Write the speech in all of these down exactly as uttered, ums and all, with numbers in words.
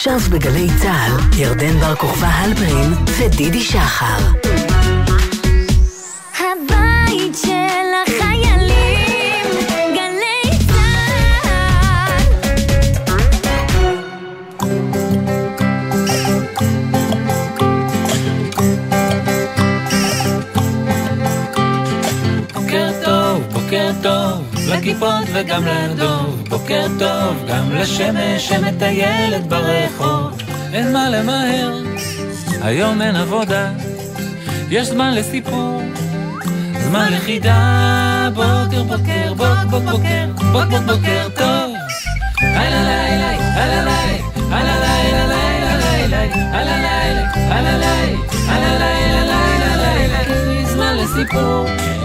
עכשיו בגלי צהל, ירדן בר כוכבא הלפרין ודידי שחר. הבית של החיילים, גלי צהל. בוקר טוב, בוקר טוב, לכיפות וגם לדוב. בוקר טוב, גם לשמש שמטיילת ברחוב. אין מה למהר, היום אין עבודה, יש זמן לסיפור, זמן לחידה. בוקר בוקר, בוק בוק בוקר, בוק בוק בוקר טוב. הלא לילה, הלא לילה, הלא לילה, לילה לילה, הלא לילה, הלא לילה, הלא לילה, לילה לילה. זמן לסיפור,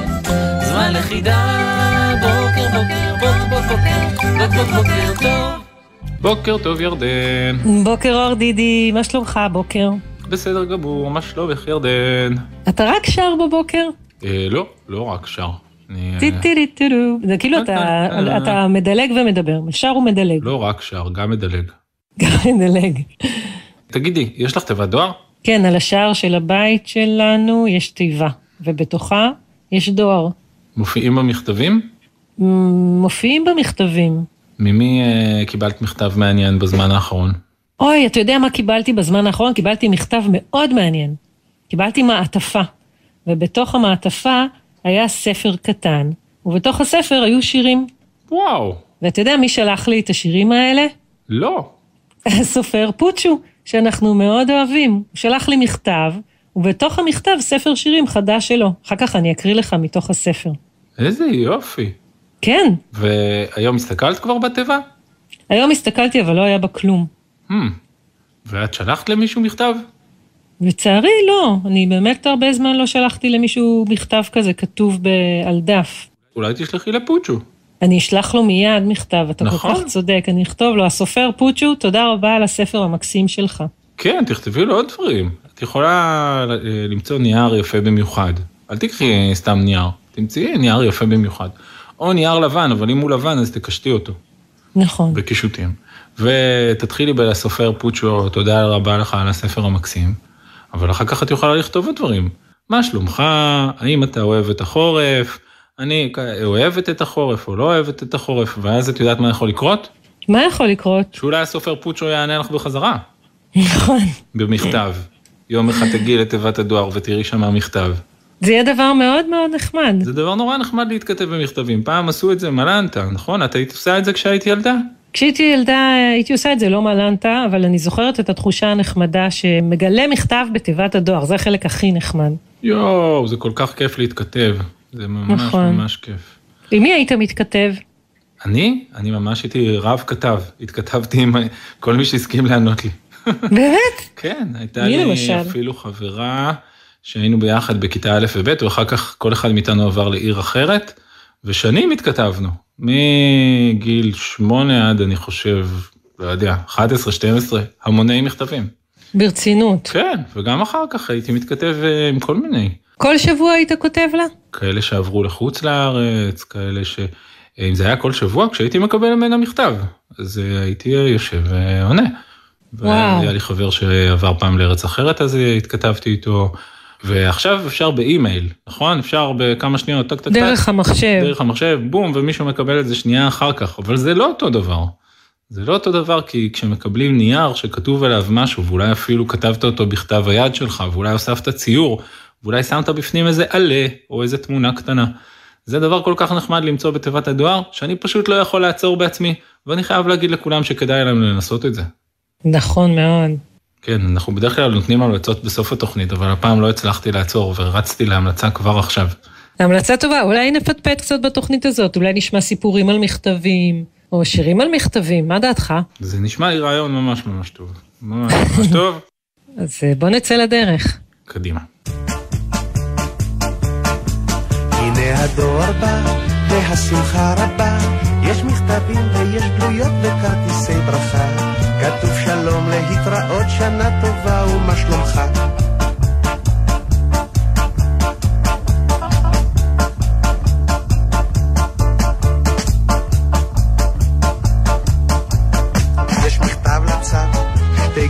זמן לחידה. בוקר בוקר, בוק בוק בוקר, בוק בוק בוקר טוב. בוקר טוב ירדן. בוקר אור דידי, מה שלומך בוקר? בסדר גמור, מה שלומך ירדן? אתה רק שר בבוקר? אה, לא, לא רק שר. טיטיטיטו. זה כאילו אתה מדלג ומדבר, שר ומדלג. לא רק שר, גם מדלג. גם מדלג. תגידי, יש לך תיבת דואר? כן, על השער של הבית שלנו יש תיבה, ובתוכה יש דואר. מופיעים במכתבים? מופיעים במכתבים. ממי uh, קיבלת מכתב מעניין בזמן האחרון? אוי, אתה יודע מה קיבלתי בזמן האחרון? קיבלתי מכתב מאוד מעניין. קיבלתי מעטפה, ובתוך המעטפה היה ספר קטן, ובתוך הספר היו שירים. וואו. ואתה יודע מי שלח לי את השירים האלה? לא. הסופר פוצ'ו, שאנחנו מאוד אוהבים. הוא שלח לי מכתב, ובתוך המכתב ספר שירים חדש שלו. אחר כך אני אקריא לך מתוך הספר. איזה יופי. כן. והיום הסתכלת כבר בתיבה? היום הסתכלתי, אבל לא היה בה כלום. Hmm. ואת שלחת למישהו מכתב? לצערי לא. אני באמת הרבה זמן לא שלחתי למישהו מכתב כזה כתוב על דף. אולי תשלחי לפוצ'ו. אני אשלח לו מיד מכתב, אתה נכון. כל כך צודק. אני אכתוב לו, הסופר פוצ'ו, תודה רבה על הספר המקסים שלך. כן, תכתבי לו עוד דברים. את יכולה למצוא נייר יפה במיוחד. אל תקחי סתם נייר. תמצאי נייר יפה במיוחד. או נייר לבן, אבל אם הוא לבן, אז תקשתי אותו. נכון. בקישוטים. ותתחילי בלסופר פוצ'ו, תודה רבה לך על הספר המקסים. אבל אחר כך את יכולה לכתוב את דברים. מה שלומך? האם אתה אוהב את החורף? אני אוהבת את החורף או לא אוהבת את החורף? ואז את יודעת מה יכול לקרות? מה יכול לקרות? שאולי הסופר פוצ'ו יענה לך בחזרה. נכון. במכתב. יום אחד תגיעי לתיבת הדואר ותראי שם המכתב. זה יהיה דבר מאוד מאוד נחמד. זה דבר נורא נחמד להתכתב במכתבים. פעם עשו את זה מלנטה, נכון? את היית עושה את זה כשהייתי ילדה? כשהייתי ילדה, הייתי עושה את זה לא מלנטה, אבל אני זוכרת את התחושה הנחמדה שמגלה מכתב בתיבת הדואר. זה החלק הכי נחמד. יואו, זה כל כך כיף להתכתב. זה ממש נכון. ממש כיף. עם מי היית מתכתב? אני? אני ממש הייתי רב כתב. התכתבתי עם כל מי שהסכים לענות לי. באמת? כן, הייתה לי למשל? אפילו חברה שהיינו ביחד בכיתה א' וב', ואחר כך כל אחד מאיתנו עבר לעיר אחרת, ושנים התכתבנו, מגיל שמונה עד אני חושב, לא יודע, אחת עשרה שתים עשרה, המוני מכתבים. ברצינות. כן, וגם אחר כך הייתי מתכתב עם כל מיני. כל שבוע היית כותב לה? כאלה שעברו לחוץ לארץ, כאלה ש... אם זה היה כל שבוע, כשהייתי מקבל ממנה מכתב, אז הייתי יושב ועונה. וואו. והיה לי חבר שעבר פעם לארץ אחרת, אז התכתבתי איתו, ועכשיו אפשר באימייל, נכון? אפשר בכמה שניות, טק, טק, טק. דרך המחשב. דרך המחשב, בום, ומישהו מקבל את זה שנייה אחר כך, אבל זה לא אותו דבר. זה לא אותו דבר, כי כשמקבלים נייר שכתוב עליו משהו, ואולי אפילו כתבת אותו בכתב היד שלך, ואולי הוספת ציור, ואולי שמת בפנים איזה עלה, או איזה תמונה קטנה. זה דבר כל כך נחמד למצוא בתיבת הדואר, שאני פשוט לא יכול לעצור בעצמי, ואני חייב להגיד לכולם שכדאי להם לנסות את זה. נכון מאוד. כן, אנחנו בדרך כלל נותנים המלצות בסוף התוכנית, אבל הפעם לא הצלחתי לעצור, ורצתי להמלצה כבר עכשיו. המלצה טובה, אולי נפטפט קצת בתוכנית הזאת, אולי נשמע סיפורים על מכתבים, או שירים על מכתבים, מה דעתך? זה נשמע לי רעיון ממש ממש טוב. ממש ממש טוב. אז בוא נצא לדרך. קדימה. הנה הדור בא, והשמחה רבה, יש מכתבים ויש גלויות וכרטיסי ברכה, כתוב שלום להתראות, שנה טובה ומה שלומך. יש מכתב לצד, שתי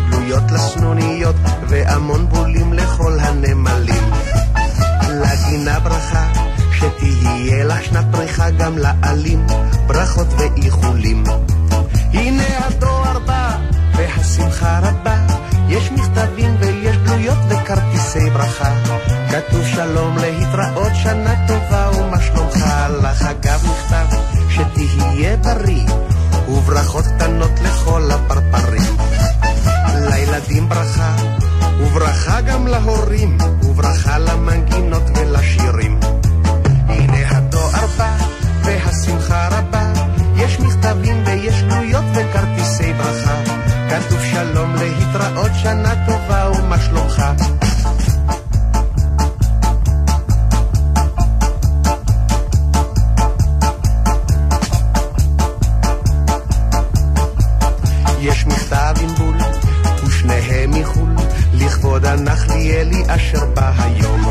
סנוניות והמון בולים לכל הנמלים. לגינה ברכה, שתהיה לך שנת פריחה גם לעלים, ברכות ואיחולים. הנה הדואר בא והשמחה רבה, יש מכתבים ויש גלויות וכרטיסי ברכה. כתוב שלום להתראות, שנה טובה ומה שלומך. לך אגב מכתב שתהיה בריא, וברכות קטנות לכל הפרפרים. לילדים ברכה, וברכה גם להורים, וברכה למנגינות ולשירים. הנה הדואר בא והשמחה רבה, יש מכתבים ויש גלויות וכרטיסי ברכה. כתוב שלום להתראות, שנה טובה ומה שלומך. יש מכתב עם בול ושניהם מחול, לכבוד הנחליאלי אשר בא היום.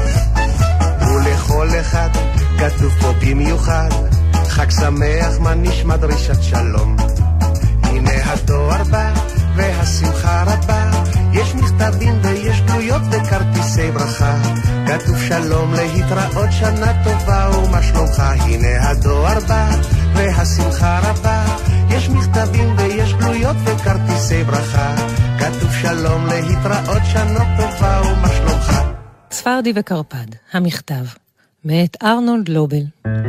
ולכל אחד כתוב פה במיוחד, חג שמח, מה נשמע דרישת שלום. הנה הדואר בא והשמחה רבה, יש מכתבים ויש גלויות וכרטיסי ברכה. כתוב שלום להתראות, שנה טובה ומה שלומך. הנה הדואר בא והשמחה רבה, יש מכתבים ויש גלויות וכרטיסי ברכה. כתוב שלום להתראות, שנה טובה ומה שלומך. צפרדי וקרפד, המכתב, מאת ארנולד לובל.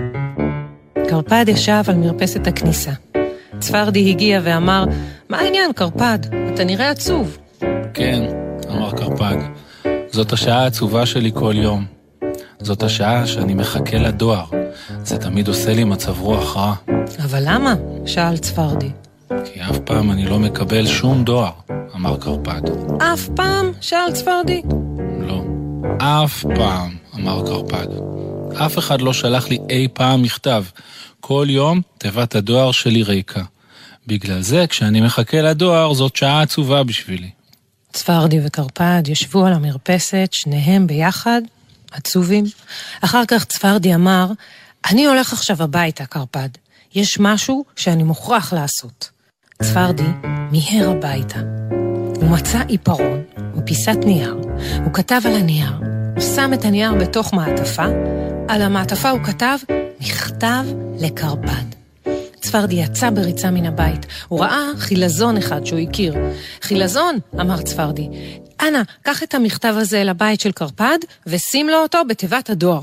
קרפד ישב על מרפסת הכניסה. צפרדי הגיע ואמר, מה העניין קרפד? אתה נראה עצוב. כן, אמר קרפד, זאת השעה העצובה שלי כל יום. זאת השעה שאני מחכה לדואר. זה תמיד עושה לי מצב רוח רע. אבל למה? שאל צפרדי. כי אף פעם אני לא מקבל שום דואר, אמר קרפד. אף פעם? שאל צפרדי. לא, אף פעם, אמר קרפד. אף אחד לא שלח לי אי פעם מכתב. כל יום תיבת הדואר שלי ריקה. בגלל זה, כשאני מחכה לדואר, זאת שעה עצובה בשבילי. צפרדי וקרפד ישבו על המרפסת, שניהם ביחד, עצובים. אחר כך צפרדי אמר, אני הולך עכשיו הביתה, קרפד. יש משהו שאני מוכרח לעשות. צפרדי מיהר הביתה. הוא מצא עיפרון ופיסת נייר. הוא כתב על הנייר. הוא שם את הנייר בתוך מעטפה. על המעטפה הוא כתב מכתב לקרפד. צפרדי יצא בריצה מן הבית. הוא ראה חילזון אחד שהוא הכיר. חילזון, אמר צפרדי, אנא, קח את המכתב הזה לבית של קרפד ושים לו אותו בתיבת הדואר.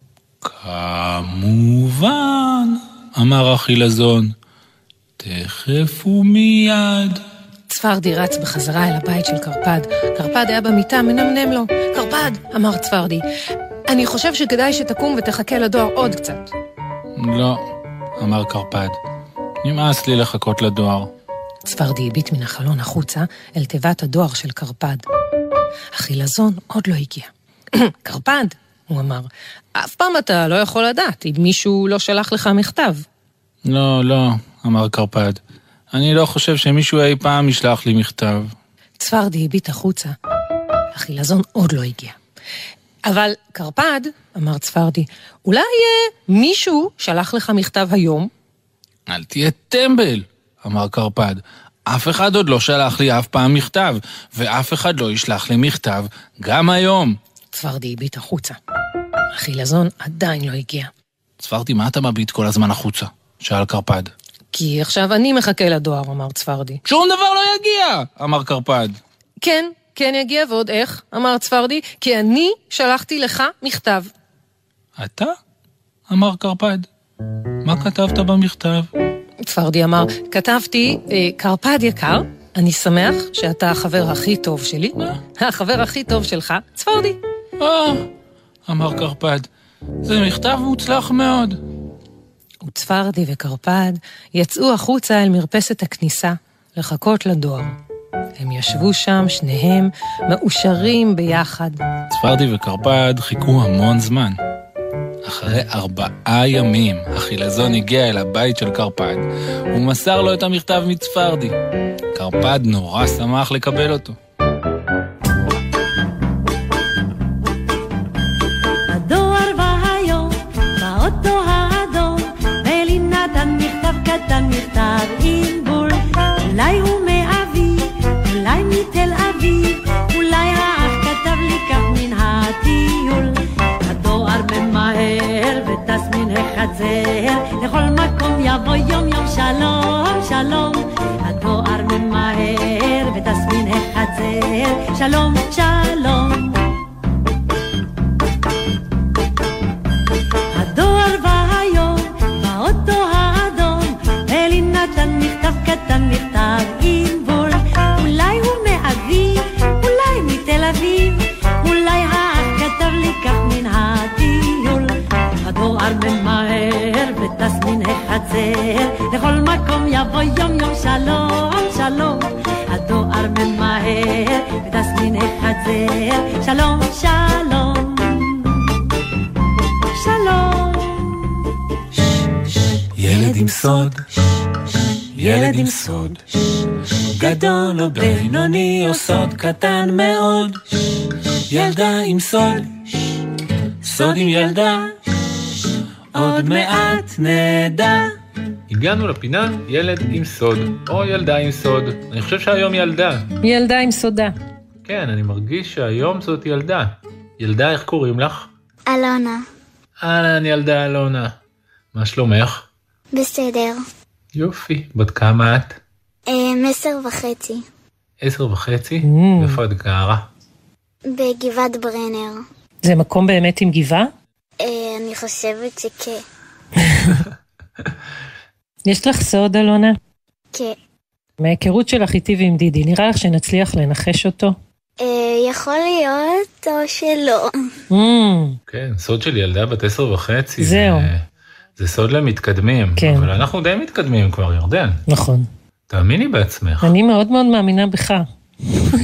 כמובן, אמר החילזון, תכף ומיד. צפרדי רץ בחזרה אל הבית של קרפד. קרפד היה במיטה, מנמנם לו. קרפד, אמר צפרדי, אני חושב שכדאי שתקום ותחכה לדואר עוד קצת. לא, אמר קרפד, נמאס לי לחכות לדואר. צפרדי הביט מן החלון החוצה אל תיבת הדואר של קרפד. החילזון עוד לא הגיע. קרפד, הוא אמר, אף פעם אתה לא יכול לדעת אם מישהו לא שלח לך מכתב. לא, לא, אמר קרפד, אני לא חושב שמישהו אי פעם ישלח לי מכתב. צפרדי הביט החוצה. החילזון עוד לא הגיע. אבל קרפד, אמר צפרדי, אולי מישהו שלח לך מכתב היום? אל תהיה טמבל, אמר קרפד. אף אחד עוד לא שלח לי אף פעם מכתב, ואף אחד לא ישלח לי מכתב גם היום. צפרדי הביט החוצה. החילזון עדיין לא הגיע. צפרדי, מה אתה מביט כל הזמן החוצה? שאל קרפד. כי עכשיו אני מחכה לדואר, אמר צפרדי. שום דבר לא יגיע, אמר קרפד. כן, כן יגיע, ועוד איך, אמר צפרדי, כי אני שלחתי לך מכתב. אתה? אמר קרפד. מה כתבת במכתב? צפרדי אמר, כתבתי, קרפד יקר, אני שמח שאתה החבר הכי טוב שלי. החבר הכי טוב שלך, צפרדי. אה, אמר קרפד, זה מכתב מוצלח מאוד. וצפרדי וקרפד יצאו החוצה אל מרפסת הכניסה לחכות לדואר. הם ישבו שם שניהם מאושרים ביחד. צפרדי וקרפד חיכו המון זמן. אחרי ארבעה ימים החילזון הגיע אל הבית של קרפד ומסר לו את המכתב מצפרדי. קרפד נורא שמח לקבל אותו. הדואר בא היום באוטו האדום, ולי נתן מכתב קטן, מכתב עם בול, אולי הוא מאביב, אולי מתל אביב, וטס מן החצר, לכל מקום יבוא יום יום שלום, שלום. הדואר ממהר וטס מן החצר, שלום, שלום. הדואר בא היום באוטו האדום, אלי נתן מכתב קטן, מכתב עם בול. אולי הוא מאבי, אולי מתל אביב, אולי האח כתב לי כך מן הטיול. הדואר ממהר וטס מן החצר, לכל מקום יבוא יום יום שלום, שלום. הדואר ממהר וטס מן החצר, שלום, שלום. שלום. ילד עם סוד, ילד עם סוד, גדול או בינוני או סוד קטן מאוד. ילדה עם סוד, סוד עם ילדה, עוד מעט נדע. הגענו לפינה ילד עם סוד, או ילדה עם סוד. אני חושב שהיום ילדה. ילדה עם סודה. כן, אני מרגיש שהיום זאת ילדה. ילדה, איך קוראים לך? אלונה. אהלן, ילדה אלונה. מה שלומך? בסדר. יופי. בת כמה את? עשר וחצי. עשר וחצי? Mm. איפה את גרה? בגבעת ברנר. זה מקום באמת עם גבעה? אני חושבת שכן. יש לך סוד, אלונה? כן. מההיכרות שלך איתי ועם דידי, נראה לך שנצליח לנחש אותו? יכול להיות או שלא. Mm. כן, סוד של ילדה בת עשר וחצי. זהו. זה, זה סוד למתקדמים. כן. אבל אנחנו די מתקדמים כבר, ירדן. נכון. תאמיני בעצמך. אני מאוד מאוד מאמינה בך. אז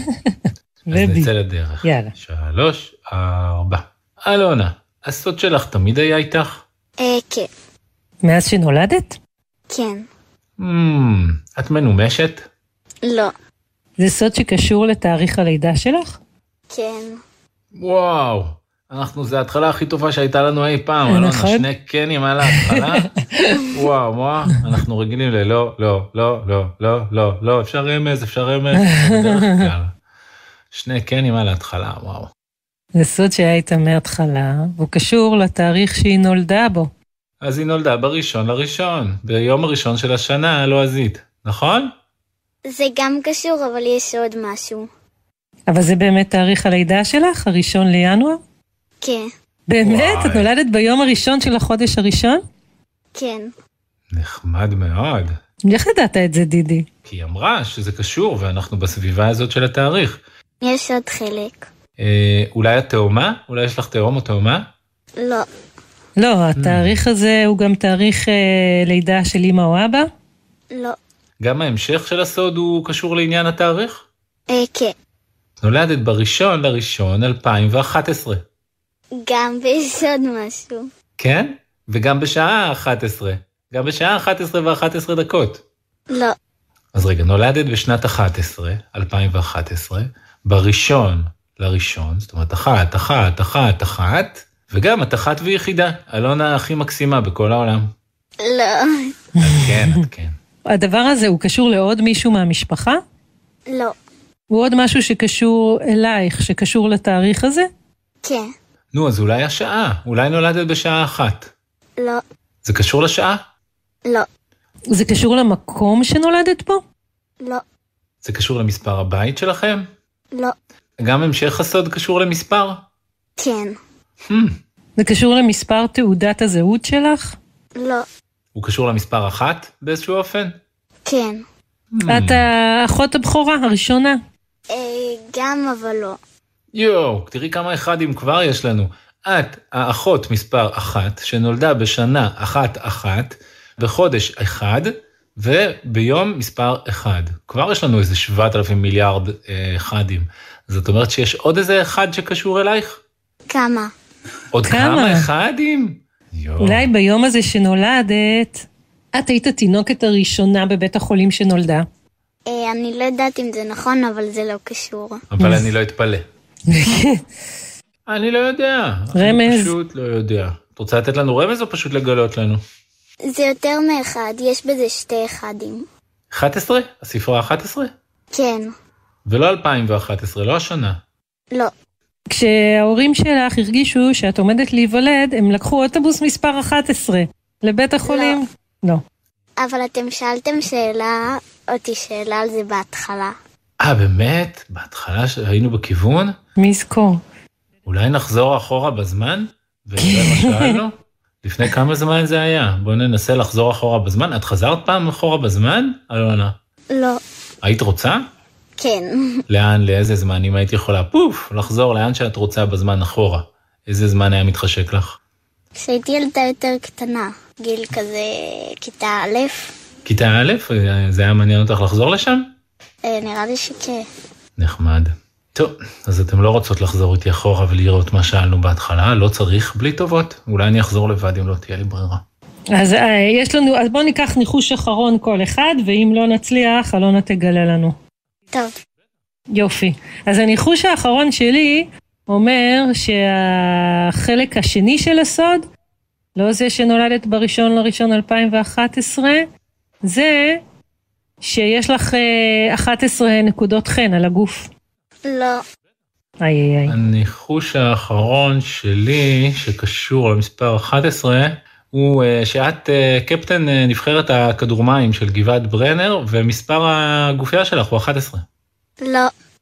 נצא לדרך. יאללה. שלוש, ארבע. אלונה, הסוד שלך תמיד היה איתך? אה, כן. מאז שנולדת? כן. Mm, את מנומשת? לא. זה סוד שקשור לתאריך הלידה שלך? כן. וואו, אנחנו, זה ההתחלה הכי טובה שהייתה לנו אי פעם, אלונה, נכון. שני קנים על ההתחלה. וואו, וואו, אנחנו רגילים ללא, לא, לא, לא, לא, לא, לא, אפשר רמז, אפשר רמז, בדרך כלל. שני קנים על ההתחלה, וואו. זה סוד שהיה איתה מההתחלה, והוא קשור לתאריך שהיא נולדה בו. אז היא נולדה בראשון לראשון, ביום הראשון של השנה הלועזית, נכון? זה גם קשור, אבל יש עוד משהו. אבל זה באמת תאריך הלידה שלך, הראשון לינואר? כן. באמת? וואי. את נולדת ביום הראשון של החודש הראשון? כן. נחמד מאוד. איך ידעת את זה, דידי? כי היא אמרה שזה קשור, ואנחנו בסביבה הזאת של התאריך. יש עוד חלק. אה, אולי את תאומה? אולי יש לך תאום או תאומה? לא. לא, התאריך הזה הוא גם תאריך אה, לידה של אמא או אבא? לא. גם ההמשך של הסוד הוא קשור לעניין התאריך? אה, כן. נולדת בראשון לראשון אלפיים ואחת עשרה. גם יש עוד משהו. כן? וגם בשעה אחת עשרה. גם בשעה אחת עשרה ואחת עשרה דקות. לא. אז רגע, נולדת בשנת אחת עשרה, אלפיים ואחת עשרה, בראשון לראשון, זאת אומרת, אחת, אחת, אחת, אחת, וגם את אחת ויחידה, אלונה הכי מקסימה בכל העולם. לא. את כן, את כן. הדבר הזה הוא קשור לעוד מישהו מהמשפחה? לא. הוא עוד משהו שקשור אלייך, שקשור לתאריך הזה? כן. נו, אז אולי השעה, אולי נולדת בשעה אחת. לא. זה קשור לשעה? לא. זה קשור למקום שנולדת פה? לא. זה קשור למספר הבית שלכם? לא. גם המשך הסוד קשור למספר? כן. Hmm, זה קשור למספר תעודת הזהות שלך? לא. הוא קשור למספר אחת באיזשהו אופן? כן. Hmm. את האחות הבכורה הראשונה. אה, גם אבל לא. יואו, תראי כמה אחדים כבר יש לנו. את האחות מספר אחת, שנולדה בשנה אחת אחת, בחודש אחד, וביום מספר אחד. כבר יש לנו איזה שבעת אלפים מיליארד אה, אחדים. זאת אומרת שיש עוד איזה אחד שקשור אלייך? כמה? עוד כמה? כמה אחדים? יואו. אולי ביום הזה שנולדת, את היית התינוקת הראשונה בבית החולים שנולדה. אה, אני לא יודעת אם זה נכון, אבל זה לא קשור. אבל אני לא אתפלא. אני לא יודע. אני רמז. פשוט לא יודע. את רוצה לתת לנו רמז או פשוט לגלות לנו? זה יותר מאחד, יש בזה שתי אחדים. אחת עשרה? הספרה אחת עשרה? כן. ולא אלפיים ואחת עשרה, לא השנה. לא. כשההורים שלך הרגישו שאת עומדת להיוולד, הם לקחו אוטובוס מספר אחת עשרה לבית החולים? לא. לא. אבל אתם שאלתם שאלה, אותי שאלה על זה בהתחלה. אה, באמת? בהתחלה היינו בכיוון? מי יזכור? אולי נחזור אחורה בזמן? ונראה מה שאלנו? לפני כמה זמן זה היה? בואו ננסה לחזור אחורה בזמן. את חזרת פעם אחורה בזמן, אלונה? לא. היית רוצה? כן. לאן, לאיזה זמן? אם היית יכולה, פוף, לחזור לאן שאת רוצה בזמן אחורה. איזה זמן היה מתחשק לך? כשהייתי ילדה יותר קטנה, גיל כזה כיתה א'. כיתה א'? זה היה מעניין אותך לחזור לשם? נראה לי שכן. נחמד. טוב, אז אתם לא רוצות לחזור איתי אחורה ולראות מה שאלנו בהתחלה, לא צריך בלי טובות. אולי אני אחזור לבד אם לא תהיה לי ברירה. אז יש לנו, אז בואו ניקח ניחוש אחרון כל אחד, ואם לא נצליח, אלונה תגלה לנו. טוב. יופי. אז הניחוש האחרון שלי אומר שהחלק השני של הסוד, לא זה שנולדת בראשון לראשון אלפיים ואחת עשרה, זה שיש לך אחת עשרה נקודות חן על הגוף. לא. איי איי איי. הניחוש האחרון שלי, שקשור למספר אחת עשרה, הוא שאת קפטן נבחרת הכדורמים של גבעת ברנר, ומספר הגופייה שלך הוא אחת עשרה. לא.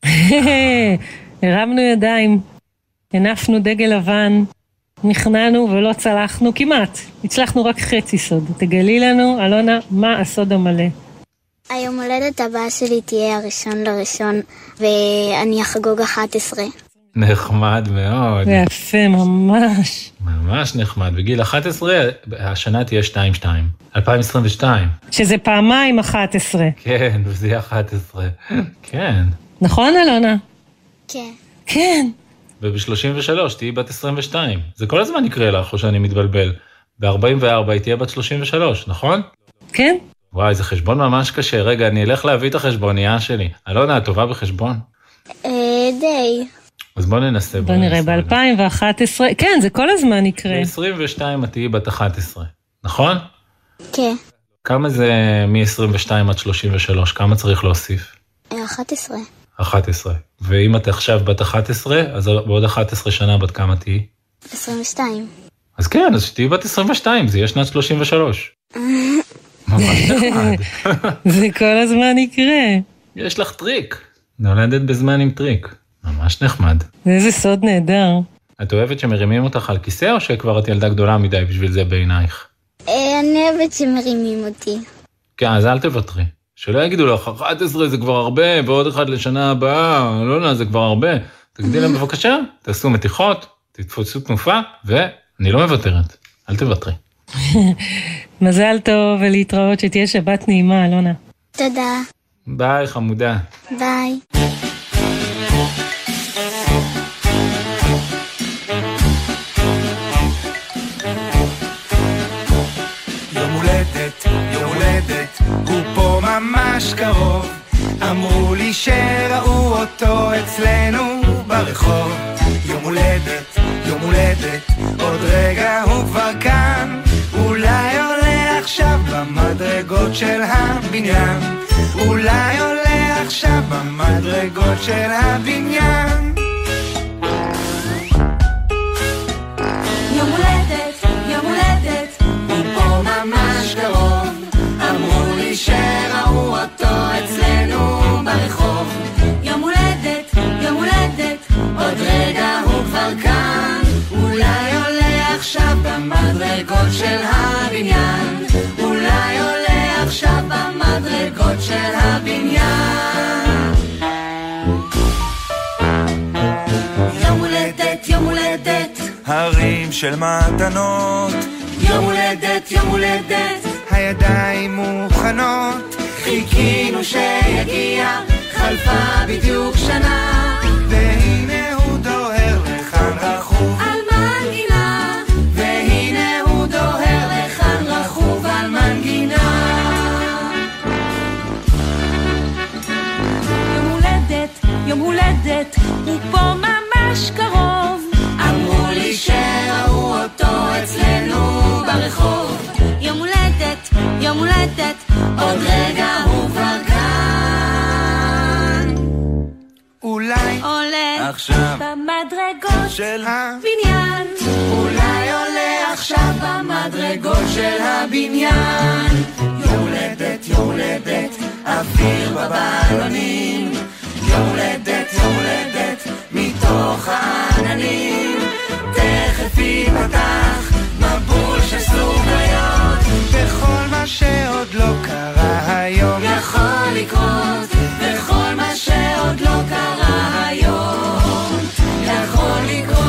הרמנו ידיים, הנפנו דגל לבן, נכנענו ולא צלחנו כמעט. הצלחנו רק חצי סוד. תגלי לנו, אלונה, מה הסוד המלא? היום הולדת הבאה שלי תהיה הראשון לראשון, ואני אחגוג אחת עשרה. נחמד מאוד. יפה, ממש. ממש נחמד. בגיל אחת עשרה, השנה תהיה שתיים שתיים. אלפיים עשרים ושתיים. שזה פעמיים אחת עשרה. כן, וזה יהיה אחת עשרה. כן. נכון, אלונה? כן. כן. וב-שלושים ושלוש תהיי בת עשרים ושתיים. זה כל הזמן יקרה לך, או שאני מתבלבל. ב-ארבעים וארבע היא תהיה בת שלושים ושלוש, נכון? כן. וואי, זה חשבון ממש קשה. רגע, אני אלך להביא את החשבונייה שלי. אלונה, את טובה בחשבון? אה, די. אז בוא ננסה. בוא נראה, ב-אלפיים ואחת עשרה, כן, זה כל הזמן יקרה. ב-עשרים ושתיים את תהיי בת אחת עשרה, נכון? כן. כמה זה מ-עשרים ושתיים עד שלושים ושלוש? כמה צריך להוסיף? אחת עשרה. אחת עשרה. ואם את עכשיו בת אחת עשרה, אז בעוד אחת עשרה שנה בת כמה תהיי? עשרים ושתיים. אז כן, אז שתהיי בת עשרים ושתיים, זה יהיה שנת שלושים ושלוש. ממש נחמד. זה כל הזמן יקרה. יש לך טריק. נולדת בזמן עם טריק. ממש נחמד. איזה סוד נהדר. את אוהבת שמרימים אותך על כיסא, או שכבר את ילדה גדולה מדי בשביל זה בעינייך? אני אוהבת שמרימים אותי. כן, אז אל תוותרי. שלא יגידו לך, אחת עשרה זה כבר הרבה, ועוד אחד לשנה הבאה, לא יודע, זה כבר הרבה. תגידי להם בבקשה, תעשו מתיחות, תתפוצו תנופה, ואני לא מוותרת. אל תוותרי. מזל טוב ולהתראות, שתהיה שבת נעימה, אלונה. תודה. ביי, חמודה. ביי. יום הולדת, יום הולדת, הוא פה ממש קרוב. אמרו לי שראו אותו אצלנו ברחוב. יום הולדת, יום הולדת, עוד רגע הוא כבר כאן. אולי עולה עכשיו במדרגות של הבניין. אולי עולה עכשיו במדרגות של הבניין. יום הולדת, יום הולדת, הוא פה ממש קרוב. אמרו לי שראו אותו אצלנו ברחוב. יום הולדת, יום הולדת, עוד רגע הוא כבר כאן. אולי עולה עכשיו במדרגות של הבניין. אולי עולה עכשיו במדרגות של הבניין. יום הולדת, יום הולדת, הרים של מתנות. יום הולדת, יום הולדת, הידיים מוכנות. חיכינו שיגיע, חלפה בדיוק שנה. והנה הוא דוהר לכאן רכוב על מנגינה, והנה הוא דוהר לכאן רכוב על מנגינה. יום הולדת, יום הולדת, הוא פה ממש קרוב. אמרו לי שראו אותו אצלנו ברחוב. יום הולדת, יום הולדת, עוד רגע הוא כבר כאן. אולי עולה עכשיו במדרגות של בניין, אולי עולה עכשיו במדרגות של הבניין. יום הולדת, יום הולדת, אוויר בבלונים, יום הולדת, יום הולדת, מתוך העננים, תכף ייפתח מבול של סוכריות, וכל מה שעוד לא קרה היום יכול לקרות, וכל מה שעוד לא קרה היום יכול לקרות.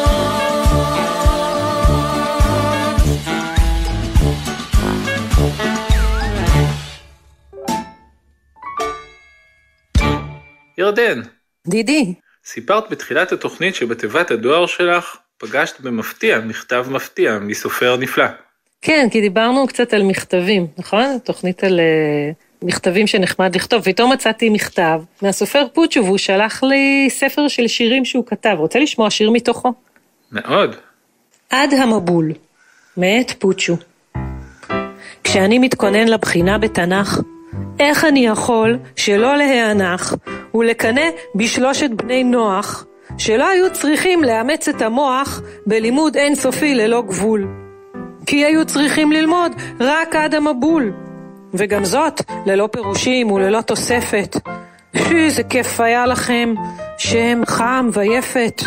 ירדן, דידי. סיפרת בתחילת התוכנית שבתיבת הדואר שלך פגשת במפתיע מכתב מפתיע מסופר נפלא. כן, כי דיברנו קצת על מכתבים, נכון? תוכנית על uh, מכתבים שנחמד לכתוב, ואיתו מצאתי מכתב מהסופר פוצ'ו, והוא שלח לי ספר של שירים שהוא כתב. רוצה לשמוע שיר מתוכו? מאוד. עד המבול, מאת פוצ'ו. כשאני מתכונן לבחינה בתנ"ך, איך אני יכול שלא להיענך ולקנא בשלושת בני נוח, שלא היו צריכים לאמץ את המוח בלימוד אינסופי ללא גבול. כי היו צריכים ללמוד רק עד המבול, וגם זאת ללא פירושים וללא תוספת. איזה כיף היה לכם, שם חם ויפת.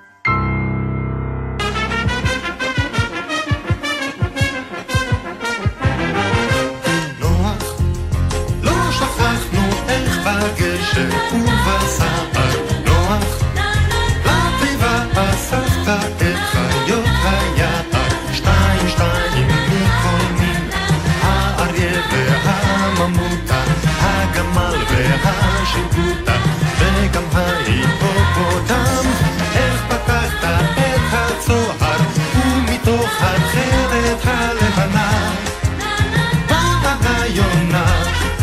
נוח, לא שכחנו איך בגשם ובסער. נוח, לתיבה אספת את חיות היער, שתיים שתיים מכל מין, האריה והממותה, הגמל והשיבוטה, וגם ההיפופוטם. איך פתחת את הצוהר ומתוך החרת הלבנה באה היונה.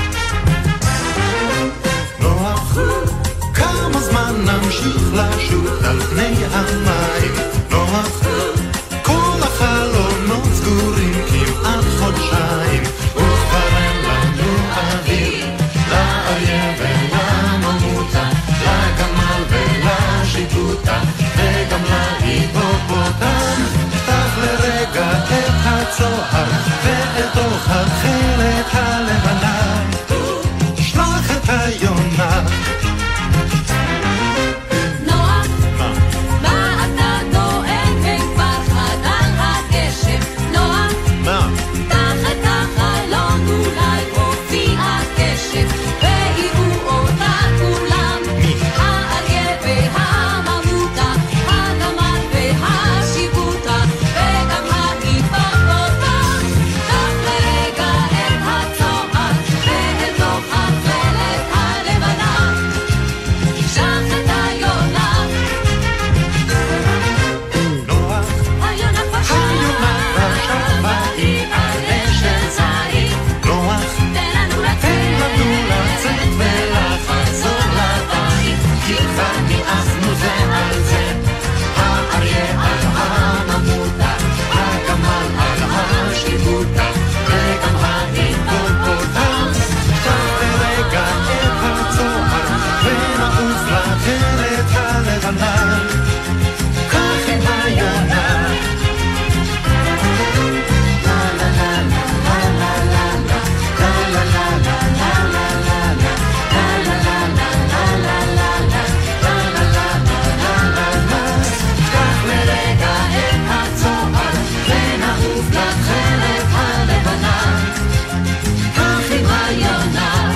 נוח, כמה זמן נמשיך לשוט על פני המים. נוח, כל החלונות סגורים כמעט חודשיים, וכבר אין לנו אוויר, לאריה ולממותה, לגמל ולשיבוטה, וגם להיפופוטם. פתח לרגע את הצוהר ואל תוך החרת הלבנה, שלח את היונה. נוח, מה אתה דואג, אין כבר חדל הגשם. נוח, מה? תחת החלון אולי הופיע קשת, והראו אותה כולם, האריה והממותה, הגמל והשיבוטה, וגם ההיפופוטם. קח לרגע את הצוהר ואל תוך החלק הלבנה, שלח את היונה. נוח, היונה כבר שבה, היא עלה של זית. נוח, תן לנו תן לנו לצאת לצאת ולחזור לבית, כי כבר נעזנו זה על זה. האריה על הממותה, הגמל על השיבוטה, וגם ההיפופוטם. פתח לרגע את הצוהר ונעוף לחרת הלבנה, כך עם היונה. פתח לרגע את הצוהר ונעוף לחרת הלבנה, כך עם היונה.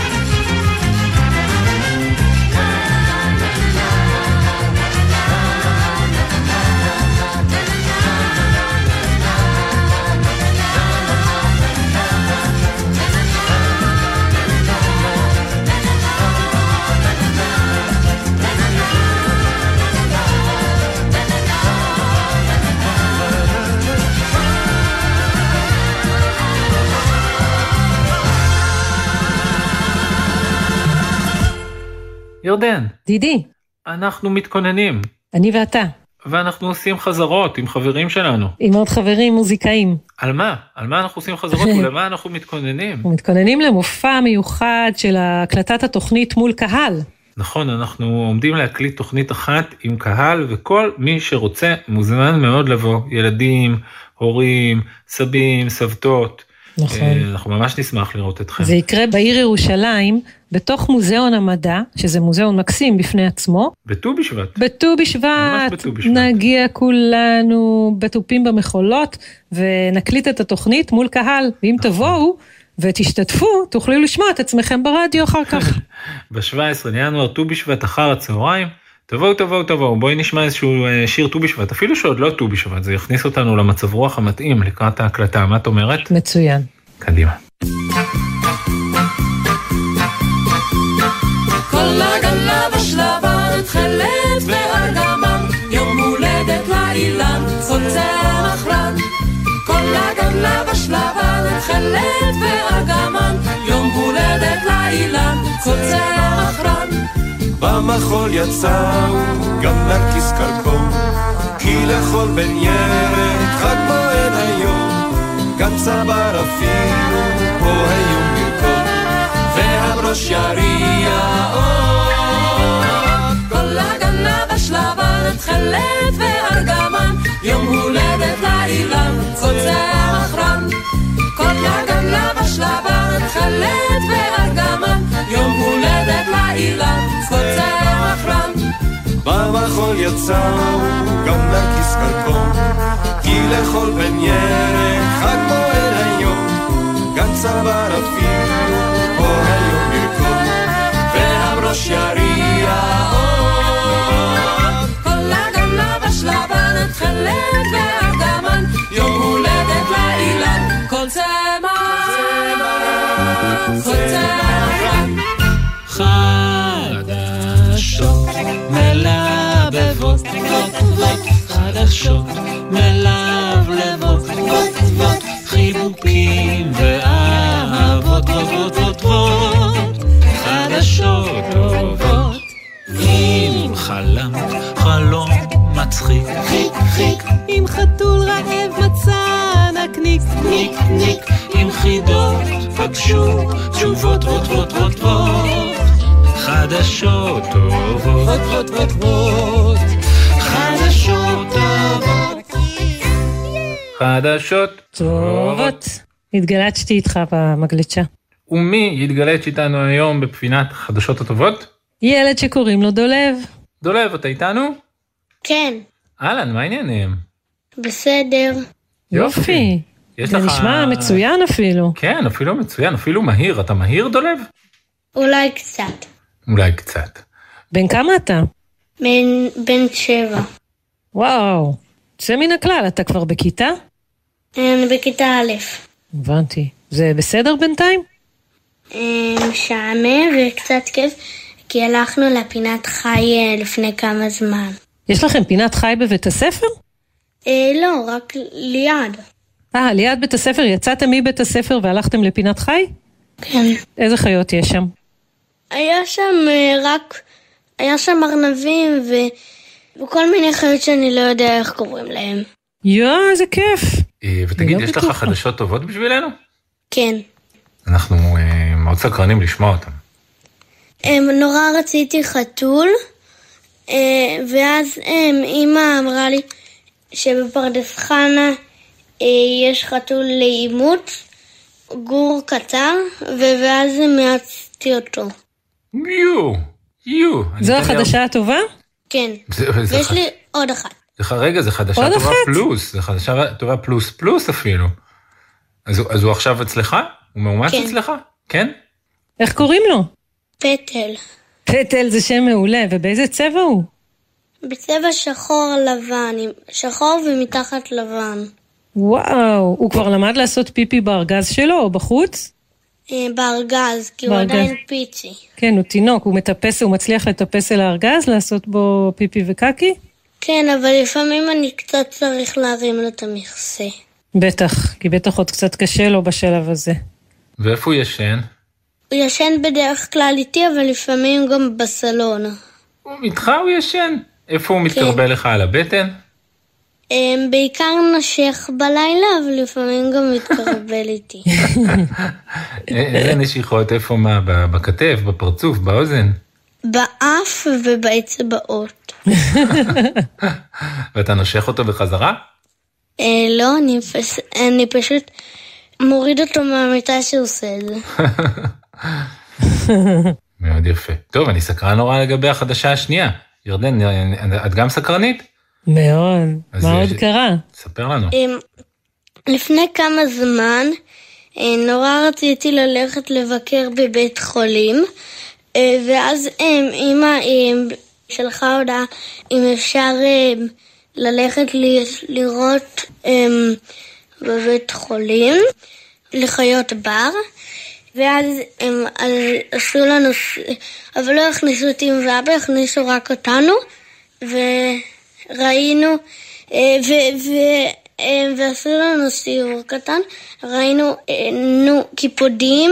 ירדן, דידי, אנחנו מתכוננים, אני ואתה, ואנחנו עושים חזרות עם חברים שלנו. עם עוד חברים מוזיקאים. על מה? על מה אנחנו עושים חזרות ולמה אנחנו מתכוננים? אנחנו מתכוננים למופע מיוחד של הקלטת התוכנית מול קהל. נכון, אנחנו עומדים להקליט תוכנית אחת עם קהל, וכל מי שרוצה מוזמן מאוד לבוא, ילדים, הורים, סבים, סבתות. נכון. אנחנו ממש נשמח לראות אתכם. זה יקרה בעיר ירושלים, בתוך מוזיאון המדע, שזה מוזיאון מקסים בפני עצמו. בט"ו בשבט. בט"ו בשבט. בט"ו בשבט. נגיע כולנו בטופים במחולות, ונקליט את התוכנית מול קהל. ואם נכון. תבואו ותשתתפו, תוכלו לשמוע את עצמכם ברדיו אחר כך. ב-שבעה עשר לינואר, ט"ו בשבט אחר הצהריים. תבואו, תבואו, תבואו. בואי נשמע איזשהו שיר ט"ו בשבט, אפילו שעוד לא ט"ו בשבט, זה יכניס אותנו למצב רוח המתאים לקראת ההקלטה. מה את אומרת? מצוין. קדימה. כל הגלה בשלבה תחלת וארגמן, יום הולדת לאילן חוצה מחרן. כל הגלה בשלבה תחלת וארגמן, יום הולדת לאילן חוצה מחרן. במחול יצאו גם נרקיס קרקום, כי לכל בן ירק חג מועד היום, גם צבר אפילו פה היום ירקום, והברוש יריע עוד. כל הגנה בשלבה תחלת וארגמן, יום הולדת לאילן חוצה מחרן. כל הגנה בשלבה תחלת וארגמן, יום הולדת לאילן חוצה מחרן. במחול יצאו גם נרקיס קרקום, כי לכל בן ירק חג מועד היום, גם צבר אפילו פה היום ירקום, והברוש יריע עוד. כל הגנה בשלבה תחלת וארגמן, יום הולדת לאילן כל צמח חוצה מחרן. חדשות מלבבות חדשות מלבלבות חיבוקים ואהבות רבות רבות, חדשות טובות. אם חלמת חלום מצחיק חיק חיק, אם חתול רעב מצא נקניק ניק ניק, אם חידות פגשו תשובות רוטבות רוטבות, חדשות טובות רוטבות רוטבות, חדשות טובות. חדשות טובות. התגלצתי איתך במגלצ'ה. ומי יתגלץ איתנו היום בפינת חדשות הטובות? ילד שקוראים לו דולב. דולב, אתה איתנו? כן, אהלן, מה העניינים? בסדר. יופי. יש זה לך... נשמע מצוין אפילו. כן, אפילו מצוין, אפילו מהיר. אתה מהיר, דולב? אולי קצת. אולי קצת. בן כמה אתה? בן, בן שבע. וואו, זה מן הכלל, אתה כבר בכיתה? אני בכיתה א'. הבנתי. זה בסדר בינתיים? משעמם וקצת כיף, כי הלכנו לפינת חי לפני כמה זמן. יש לכם פינת חי בבית הספר? אה, לא, רק ליד. אה, ליד בית הספר, יצאתם מבית הספר והלכתם לפינת חי? כן. איזה חיות יש שם? היה שם אה, רק, היה שם ארנבים ו... וכל מיני חיות שאני לא יודע איך קוראים להם. יואו, איזה כיף. אה, ותגיד, יש לך חדשות טובות בשבילנו? כן. אנחנו אה, מאוד סקרנים לשמוע אותם. אה, נורא רציתי חתול, אה, ואז אה, אמא אמרה לי שבפרדס חנה אה, יש חתול לאימוץ, גור קצר, ואז מעצתי אותו. יו, יו. זו החדשה הטובה? כן. זה, זה ויש ח... לי עוד אחת. זה, רגע, זה חדשה עוד טובה אחת? פלוס, זה חדשה טובה פלוס פלוס אפילו. אז, אז הוא עכשיו אצלך? הוא מאומץ כן. אצלך? כן? איך קוראים לו? פטל. פטל זה שם מעולה, ובאיזה צבע הוא? בצבע שחור לבן, שחור ומתחת לבן. וואו, הוא כבר למד לעשות פיפי בארגז שלו או בחוץ? אה, בארגז, כי הוא בארגז. עדיין פיצי. כן, הוא תינוק, הוא מטפס, הוא מצליח לטפס אל הארגז, לעשות בו פיפי וקקי? כן, אבל לפעמים אני קצת צריך להרים לו את המכסה. בטח, כי בטח עוד קצת קשה לו בשלב הזה. ואיפה הוא ישן? הוא ישן בדרך כלל איתי, אבל לפעמים גם בסלון. הוא איתך הוא ישן? איפה הוא מתקרבל לך על הבטן? הם בעיקר נשך בלילה, אבל לפעמים גם מתקרבל איתי. איזה נשיכות, איפה מה? בכתף, בפרצוף, באוזן? באף ובאצבעות. ואתה נושך אותו בחזרה? אה, לא, אני, פס... אני פשוט מוריד אותו מהמיטה שעושה את זה. מאוד יפה. טוב, אני סקרן נורא לגבי החדשה השנייה. ירדן, את גם סקרנית? מאוד. מה עוד קרה? ספר לנו. לפני כמה זמן, נורא רציתי ללכת לבקר בבית חולים, ואז אמא שלחה הודעה אם אפשר ללכת לראות בבית חולים לחיות בר, ואז הם עשו לנו, אבל לא הכניסו אותי עם ואבא, הכניסו רק אותנו, וראינו, ו, ו, ועשו לנו סיור קטן, ראינו נו, קיפודים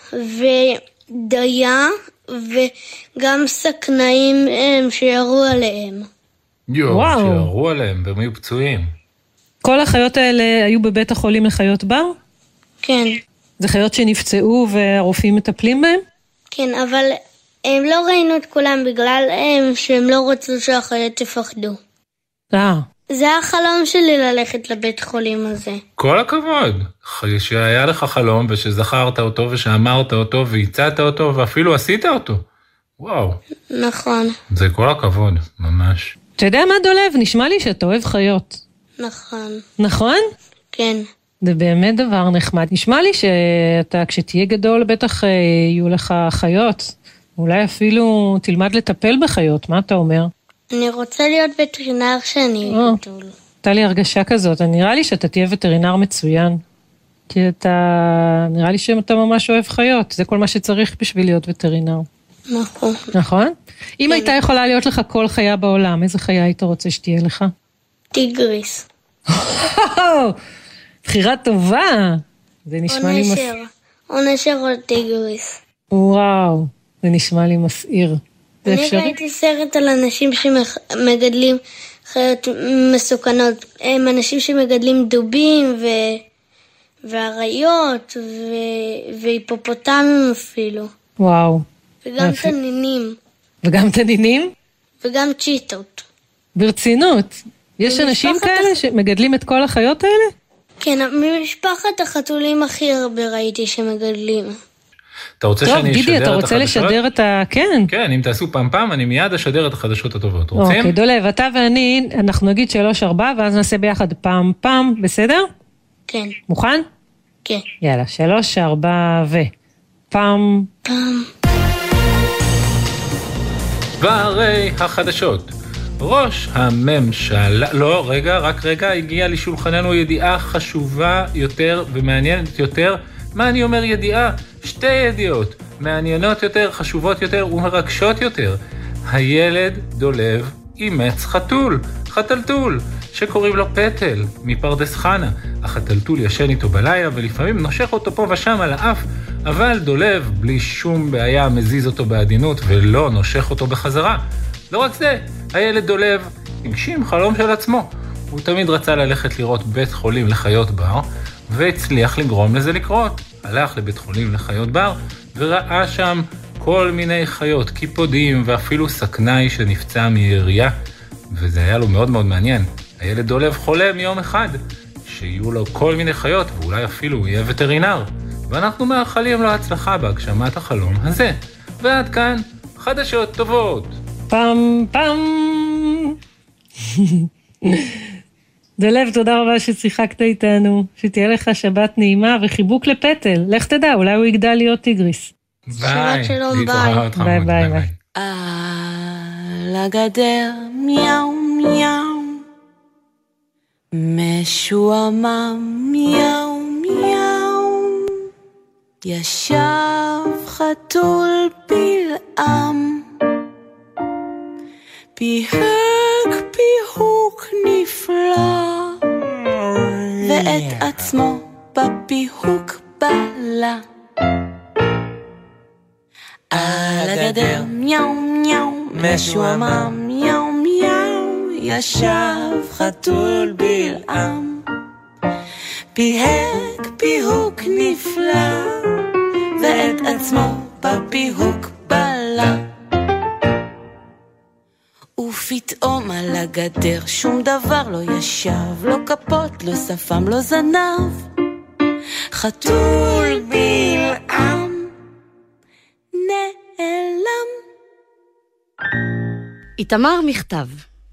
ודיה, וגם סכנאים שירו עליהם. יו, שירו עליהם, והם היו פצועים. כל החיות האלה היו בבית החולים לחיות בר? כן. זה חיות שנפצעו והרופאים מטפלים בהם? כן, אבל הם לא ראינו את כולם בגלל הם שהם לא רצו שהחיות תפחדו. אה. זה החלום שלי ללכת לבית חולים הזה. כל הכבוד. שהיה לך חלום ושזכרת אותו ושאמרת אותו והצעת אותו ואפילו עשית אותו. וואו. נכון. זה כל הכבוד, ממש. אתה יודע מה דולב? נשמע לי שאתה אוהב חיות. נכון. נכון? כן. זה באמת דבר נחמד. נשמע לי שאתה, כשתהיה גדול, בטח יהיו לך חיות. אולי אפילו תלמד לטפל בחיות, מה אתה אומר? אני רוצה להיות וטרינר שאני גדול. הייתה לי הרגשה כזאת, נראה לי שאתה תהיה וטרינר מצוין. כי אתה, נראה לי שאתה ממש אוהב חיות, זה כל מה שצריך בשביל להיות וטרינר. נכון. נכון? אם הייתה יכולה להיות לך כל חיה בעולם, איזה חיה היית רוצה שתהיה לך? טיגריס. בחירה טובה. זה נשמע לי מסעיר. או נשר או טיגריס. וואו, זה נשמע לי מסעיר. אני ראיתי סרט על אנשים שמגדלים חיות מסוכנות. הם אנשים שמגדלים דובים ו... ואריות ו... והיפופוטמים אפילו. וואו. וגם תנינים. וגם תנינים? וגם צ'יטות. ברצינות. יש אנשים כאלה שמגדלים את כל החיות האלה? כן, ממשפחת החתולים הכי הרבה ראיתי שמגדלים. אתה רוצה שאני אשדר את החדשות? טוב, גידי, אתה רוצה לשדר את ה... כן. כן, אם תעשו פעם פעם, אני מיד אשדר את החדשות הטובות. רוצים? אוקיי, דולב, אתה ואני, אנחנו נגיד שלוש ארבע, ואז נעשה ביחד פעם פעם, בסדר? כן. מוכן? כן. יאללה, שלוש ארבע ו... פעם... פעם. והרי החדשות. ראש הממשלה, לא, רגע, רק רגע, הגיעה לשולחננו ידיעה חשובה יותר ומעניינת יותר. מה אני אומר ידיעה? שתי ידיעות, מעניינות יותר, חשובות יותר ומרגשות יותר. הילד דולב אימץ חתול, חתלתול, שקוראים לו פטל, מפרדס חנה. החתלתול ישן איתו בלילה ולפעמים נושך אותו פה ושם על האף, אבל דולב בלי שום בעיה מזיז אותו בעדינות ולא נושך אותו בחזרה. לא רק זה, הילד דולב הגשים חלום של עצמו. הוא תמיד רצה ללכת לראות בית חולים לחיות בר, והצליח לגרום לזה לקרות. הלך לבית חולים לחיות בר, וראה שם כל מיני חיות, קיפודים ואפילו סכנאי שנפצע מירייה, וזה היה לו מאוד מאוד מעניין. הילד דולב חולם יום אחד, שיהיו לו כל מיני חיות, ואולי אפילו הוא יהיה וטרינר. ואנחנו מאחלים לו הצלחה בהגשמת החלום הזה. ועד כאן, חדשות טובות. פעם פעם. דולב, תודה רבה ששיחקת איתנו, שתהיה לך שבת נעימה וחיבוק לפטל. לך תדע, אולי הוא יגדל להיות טיגריס. ביי. שלום, ביי. ביי ביי ביי. על הגדר מיהו מיהו, משועמם מיהו מיהו, ישב חתול בלעם, פיהק פיהוק נפלא, ואת עצמו בפיהוק בלה. על הגדר מיהו מיהו, משועמם מיהו מיהו, ישב חתול בלעם, פיהק פיהוק נפלא, ואת עצמו בפיהוק בלה. ופתאום על הגדר שום דבר לא ישב, לא כפות, לא שפם, לא זנב. חתול בלעם נעלם. איתמר מכתב.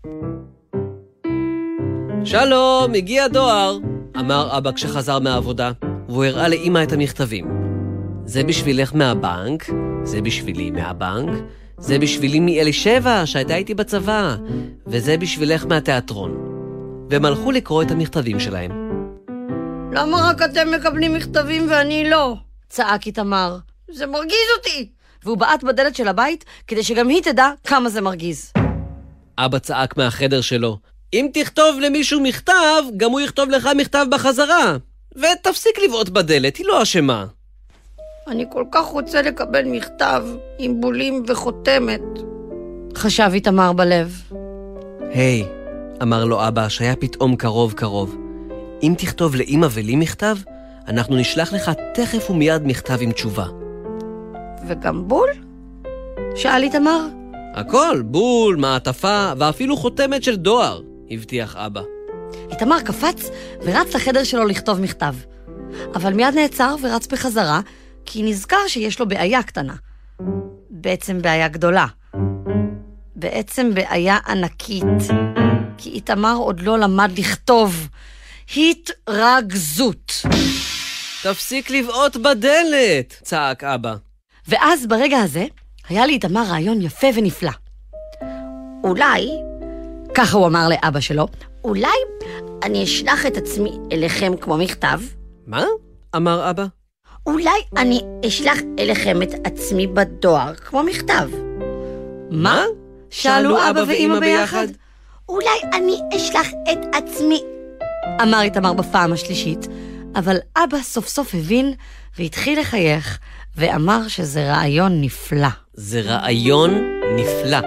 שלום, הגיע דואר, אמר אבא כשחזר מהעבודה, והוא הראה לאמא את המכתבים. זה בשבילך מהבנק, זה בשבילי מהבנק, זה בשבילי מאלישבע שהייתה איתי בצבא, וזה בשבילך מהתיאטרון. והם הלכו לקרוא את המכתבים שלהם. למה רק אתם מקבלים מכתבים ואני לא? צעק איתמר. זה מרגיז אותי. והוא בעט בדלת של הבית כדי שגם היא תדע כמה זה מרגיז. אבא צעק מהחדר שלו, אם תכתוב למישהו מכתב, גם הוא יכתוב לך מכתב בחזרה. ותפסיק לבעוט בדלת, היא לא אשמה. אני כל כך רוצה לקבל מכתב עם בולים וחותמת. חשב איתמר בלב. היי, אמר לו אבא שהיה פתאום קרוב קרוב. אם תכתוב לאמא ולי מכתב, אנחנו נשלח לך תכף ומיד מכתב עם תשובה. וגם בול? שאל איתמר. הכל, בול, מעטפה ואפילו חותמת של דואר, הבטיח אבא. איתמר קפץ ורץ לחדר שלו לכתוב מכתב. אבל מיד נעצר ורץ בחזרה, כי נזכר שיש לו בעיה קטנה. בעצם בעיה גדולה. בעצם בעיה ענקית. כי איתמר עוד לא למד לכתוב. התרגזות. תפסיק לבעוט בדלת, צעק אבא. ואז ברגע הזה היה לי איתמר רעיון יפה ונפלא. אולי, ככה הוא אמר לאבא שלו, אולי אני אשלח את עצמי אליכם כמו מכתב. מה? אמר אבא. אולי אני אשלח אליכם את עצמי בדואר כמו מכתב. מה? שאלו אבא ואמא ביחד. אולי אני אשלח את עצמי, אמר איתמר בפעם השלישית, אבל אבא סוף סוף הבין והתחיל לחייך ואמר שזה רעיון נפלא. זה רעיון נפלא.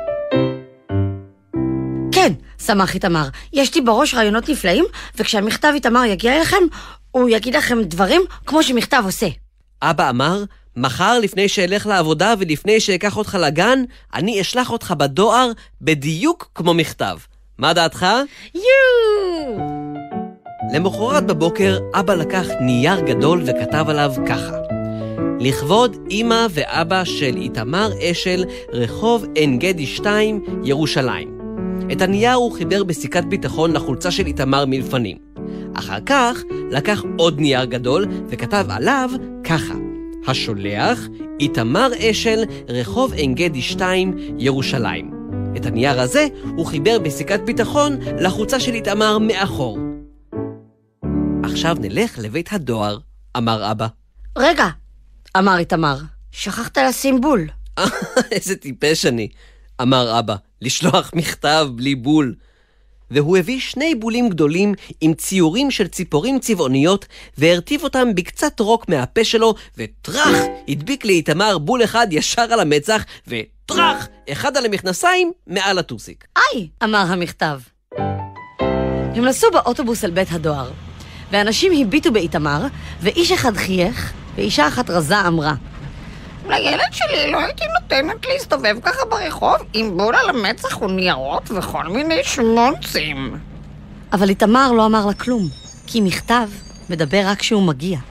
כן, שמח איתמר, יש לי בראש רעיונות נפלאים, וכשהמכתב איתמר יגיע אליכם, הוא יגיד לכם דברים כמו שמכתב עושה. אבא אמר, מחר לפני שאלך לעבודה ולפני שאקח אותך לגן, אני אשלח אותך בדואר בדיוק כמו מכתב. מה דעתך? יו! למחרת בבוקר אבא לקח נייר גדול וכתב עליו ככה: לכבוד אמא ואבא של איתמר אשל, רחוב עין גדי שתיים, ירושלים. את הנייר הוא חיבר בסיכת ביטחון לחולצה של איתמר מלפנים. אחר כך לקח עוד נייר גדול וכתב עליו ככה: השולח, איתמר אשל, רחוב עין גדי שתיים, ירושלים. את הנייר הזה הוא חיבר בסיכת ביטחון לחולצה של איתמר מאחור. עכשיו נלך לבית הדואר, אמר אבא. רגע, אמר איתמר, שכחת לשים בול. איזה טיפש אני, אמר אבא, לשלוח מכתב בלי בול. והוא הביא שני בולים גדולים עם ציורים של ציפורים צבעוניות, והרטיב אותם בקצת רוק מהפה שלו, וטרח, הדביק לאיתמר בול אחד ישר על המצח, וטרח, אחד על המכנסיים מעל הטוסיק. איי, אמר המכתב. הם נסעו באוטובוס אל בית הדואר, ואנשים הביטו באיתמר, ואיש אחד חייך, ואישה אחת רזה אמרה, לילד שלי לא הייתי נותנת להסתובב ככה ברחוב עם בול על המצח וניירות וכל מיני שמונצים. אבל איתמר לא אמר לה כלום, כי מכתב מדבר רק כשהוא מגיע.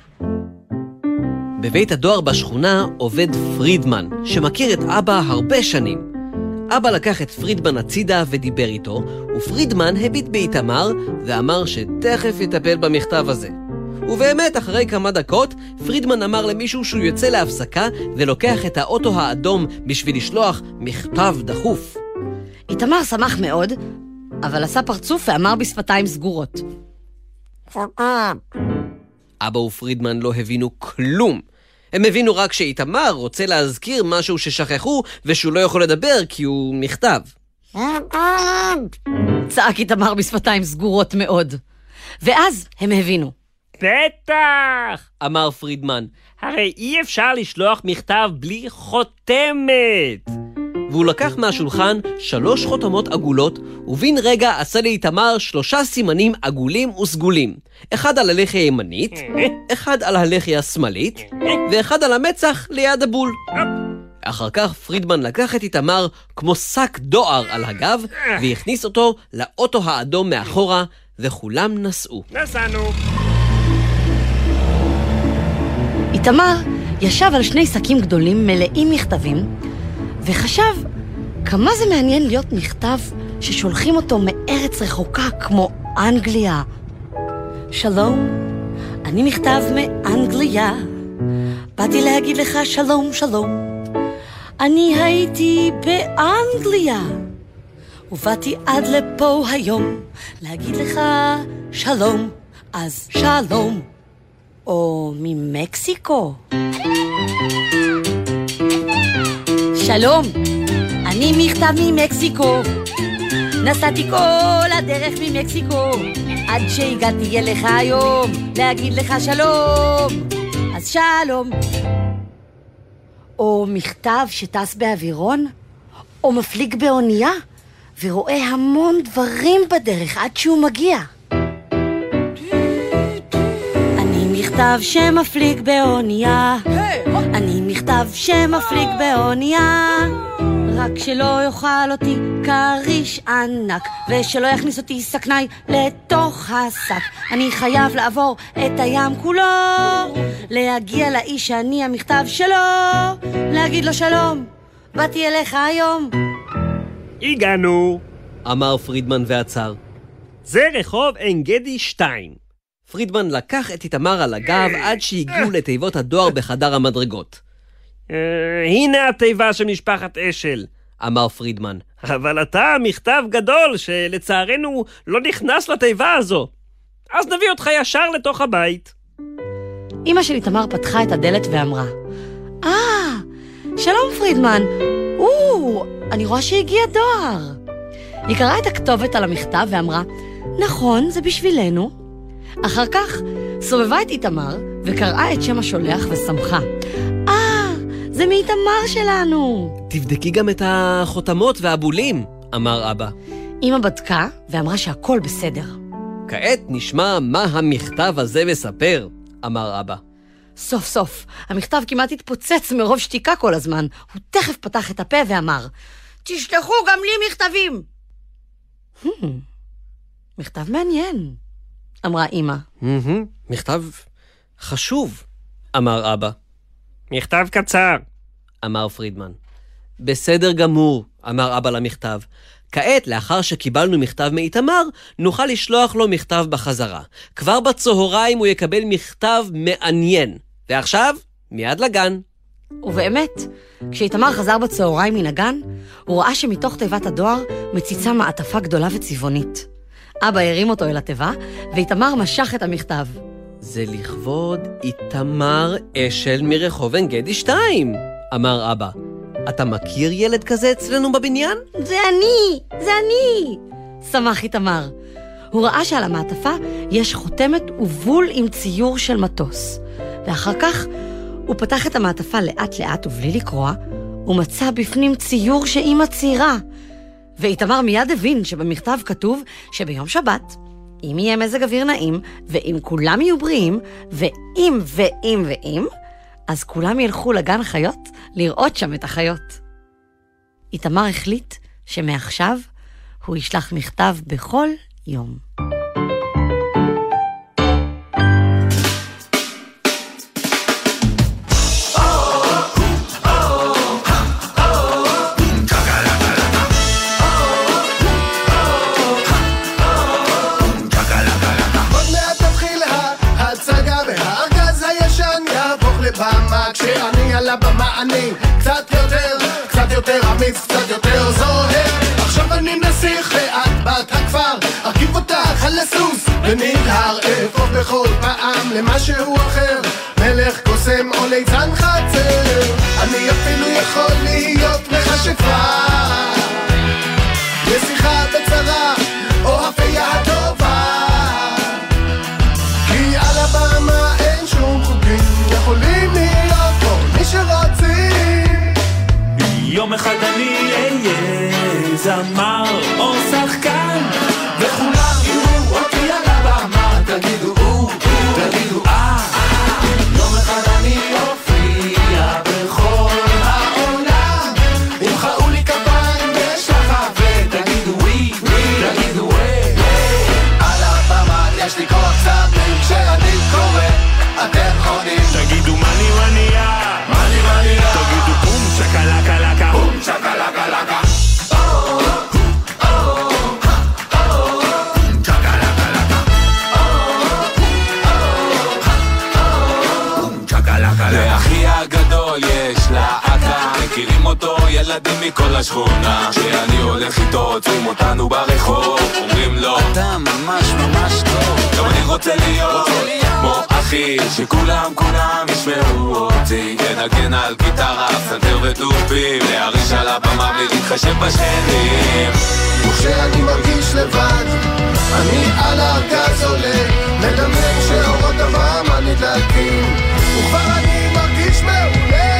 בבית הדואר בשכונה עובד פרידמן, שמכיר את אבא הרבה שנים. אבא לקח את פרידמן הצידה ודיבר איתו, ופרידמן הביט באיתמר ואמר שתכף יטפל במכתב הזה. ובאמת, אחרי כמה דקות, פרידמן אמר למישהו שהוא יוצא להפסקה ולוקח את האוטו האדום בשביל לשלוח מכתב דחוף. איתמר שמח מאוד, אבל עשה פרצוף ואמר בשפתיים סגורות. אבא ופרידמן לא הבינו כלום. הם הבינו רק שאיתמר רוצה להזכיר משהו ששכחו ושהוא לא יכול לדבר כי הוא מכתב. צעק איתמר בשפתיים סגורות מאוד. ואז הם הבינו. בטח! אמר פרידמן. הרי אי אפשר לשלוח מכתב בלי חותמת. והוא לקח מהשולחן שלוש חותמות עגולות, ובין רגע עשה לאיתמר שלושה סימנים עגולים וסגולים. אחד על הלחי הימנית, אחד על הלחי השמאלית, ואחד על המצח ליד הבול. אחר כך פרידמן לקח את איתמר כמו שק דואר על הגב, והכניס אותו לאוטו האדום מאחורה, וכולם נסעו. נסענו. איתמר ישב על שני שקים גדולים מלאים מכתבים, וחשב כמה זה מעניין להיות מכתב ששולחים אותו מארץ רחוקה כמו אנגליה. שלום, אני מכתב מאנגליה, באתי להגיד לך שלום שלום. אני הייתי באנגליה, ובאתי עד לפה היום להגיד לך שלום, אז שלום. או ממקסיקו. שלום, אני מכתב ממקסיקו. נסעתי כל הדרך ממקסיקו עד שהגעתי אליך היום להגיד לך שלום, אז שלום. או מכתב שטס באווירון, או מפליג באונייה ורואה המון דברים בדרך עד שהוא מגיע. אני מכתב שמפליג באונייה, אני מכתב שמפליג באונייה, רק שלא יאכל אותי קריש ענק, ושלא יכניס אותי סכנאי לתוך השק. אני חייב לעבור את הים כולו, להגיע לאיש שאני המכתב שלו, להגיד לו שלום, באתי אליך היום. הגענו, אמר פרידמן ועצר. זה רחוב עין גדי שתיים. פרידמן לקח את איתמר על הגב עד שהגיעו לתיבות הדואר בחדר המדרגות. הנה התיבה של משפחת אשל, אמר פרידמן. אבל אתה מכתב גדול שלצערנו לא נכנס לתיבה הזו, אז נביא אותך ישר לתוך הבית. אמא של איתמר פתחה את הדלת ואמרה, אה, שלום פרידמן, או, אני רואה שהגיע דואר. היא קראה את הכתובת על המכתב ואמרה, נכון, זה בשבילנו. אחר כך סובבה את איתמר וקראה את שם השולח ושמחה. אה, זה מאיתמר שלנו. תבדקי גם את החותמות והבולים, אמר אבא. אמא בדקה ואמרה שהכל בסדר. כעת נשמע מה המכתב הזה מספר, אמר אבא. סוף סוף, המכתב כמעט התפוצץ מרוב שתיקה כל הזמן. הוא תכף פתח את הפה ואמר, תשלחו גם לי מכתבים. Hmm, מכתב מעניין, אמרה אמא. Mm-hmm, מכתב חשוב, אמר אבא. מכתב קצר, אמר פרידמן. בסדר גמור, אמר אבא למכתב. כעת, לאחר שקיבלנו מכתב מאיתמר, נוכל לשלוח לו מכתב בחזרה. כבר בצהריים הוא יקבל מכתב מעניין. ועכשיו, מיד לגן. ובאמת, כשאיתמר חזר בצהריים מן הגן, הוא ראה שמתוך תיבת הדואר מציצה מעטפה גדולה וצבעונית. אבא הרים אותו אל התיבה, ואיתמר משך את המכתב. זה לכבוד איתמר אשל מרחוב עין גדי שתיים, אמר אבא. אתה מכיר ילד כזה אצלנו בבניין? זה אני, זה אני, שמח איתמר. הוא ראה שעל המעטפה יש חותמת ובול עם ציור של מטוס. ואחר כך הוא פתח את המעטפה לאט לאט ובלי לקרוא, ומצא בפנים ציור שאמא ציירה. ואיתמר מיד הבין שבמכתב כתוב שביום שבת, אם יהיה מזג אוויר נעים, ואם כולם יהיו בריאים, ואם ואם ואם, אז כולם ילכו לגן חיות לראות שם את החיות. איתמר החליט שמעכשיו הוא ישלח מכתב בכל יום. כשאני על הבמה אני קצת יותר, קצת יותר אמיץ, קצת יותר זוהר. עכשיו אני נסיך ואת בת הכפר, ארכיב אותך על הסוס ונלהר, אפוף בכל פעם למשהו אחר, מלך קוסם או ליצן חצר. אני אפילו יכול להיות מכשפה, לשיחה בצרה או הפייה הטובה, כי על הבמה אין שום חוקים, יכולים להיות שרוצים. יום אחד אני אהיה זמר או שחקן, וכולם יראו אותי על הבמה, תגידו או, תגידו אה. יום אחד אני אופיע בכל העולם, מכל השכונה. כשאני הולך איתו עוצרים אותנו ברחוב, אומרים לו אתה ממש ממש טוב. גם אני רוצה להיות כמו אחי, שכולם כולם ישמעו אותי, ינגן על גיטרה, פסנתר וטופים, להריש על הבמה ולהתחשב בשכנים. וכשאני מרגיש לבד, אני על הארגז עולה, מדמיין שאורות הבמה נדלקים, וכבר אני מרגיש מעולה.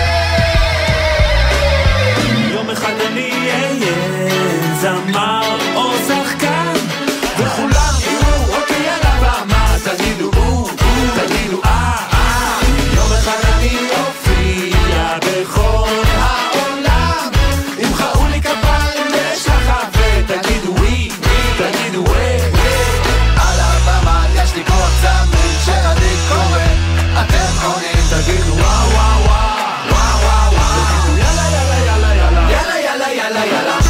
יום אחד אני אהיה זמר או שחקן, וכולם יראו אותי על הבמה, תגידו או, תגידו אה, אה. יום אחד אני אופיע בכל העולם, ימחאו לי כפיים בשלחה ותגידו ווי, תגידו ווי. על הבמה יש לי כמו צמד שאני קורא, אתם עונים תגידו וואו וואו וואו וואו וואו, תגידו יאללה יאללה יאללה יאללה יאללה יאללה יאללה יאללה.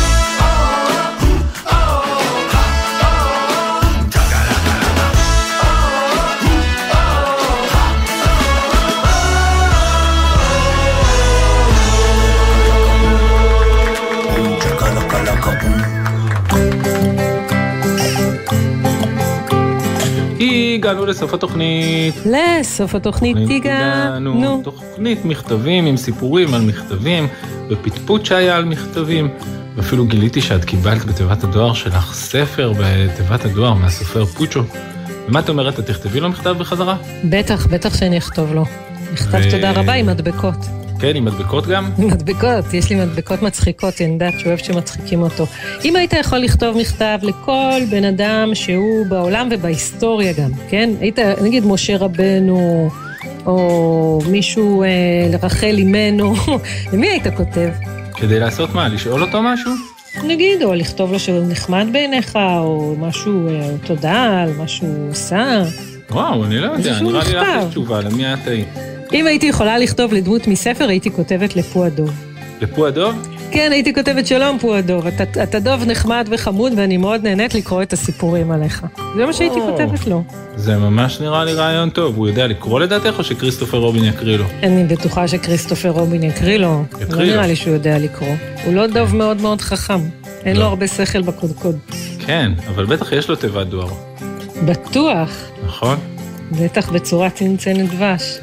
הגענו לסוף התוכנית. לסוף התוכנית הגענו. תוכנית מכתבים עם סיפורים על מכתבים, ופטפוט שהיה על מכתבים. ואפילו גיליתי שאת קיבלת בתיבת הדואר שלך ספר בתיבת הדואר מהסופר פוצ'ו. ומה את אומרת, את תכתבי לו מכתב בחזרה? בטח, בטח שאני אכתוב לו. מכתב ו... תודה רבה עם מדבקות. כן, עם מדבקות גם? עם מדבקות, יש לי מדבקות מצחיקות, אני יודעת שהוא אוהב שמצחיקים אותו. אם היית יכול לכתוב מכתב לכל בן אדם שהוא בעולם ובהיסטוריה גם, כן? היית, נגיד, משה רבנו, או מישהו אה, לרחל אימנו, למי היית כותב? כדי לעשות מה? לשאול אותו משהו? נגיד, או לכתוב לו שהוא נחמד בעיניך, או משהו, אה, תודה על משהו עושה. וואו, אני לא יודע, נראה לי לך תשובה, למי את היית? אם הייתי יכולה לכתוב לדמות מספר, הייתי כותבת לפו הדוב. לפו הדוב? כן, הייתי כותבת שלום פו הדוב. אתה, אתה דוב נחמד וחמוד, ואני מאוד נהנית לקרוא את הסיפורים עליך. זה מה שהייתי כותבת לו. זה ממש נראה לי רעיון טוב. הוא יודע לקרוא לדעתך או שכריסטופר רובין יקריא לו? אני בטוחה שכריסטופר רובין יקריא לו. לא נראה לי שהוא יודע לקרוא. הוא לא דוב מאוד מאוד חכם. אין לו הרבה שכל בקודקוד. כן, אבל בטח יש לו תיבת דואר. בטוח. נכון. בטח בצורת צנצנת דבש.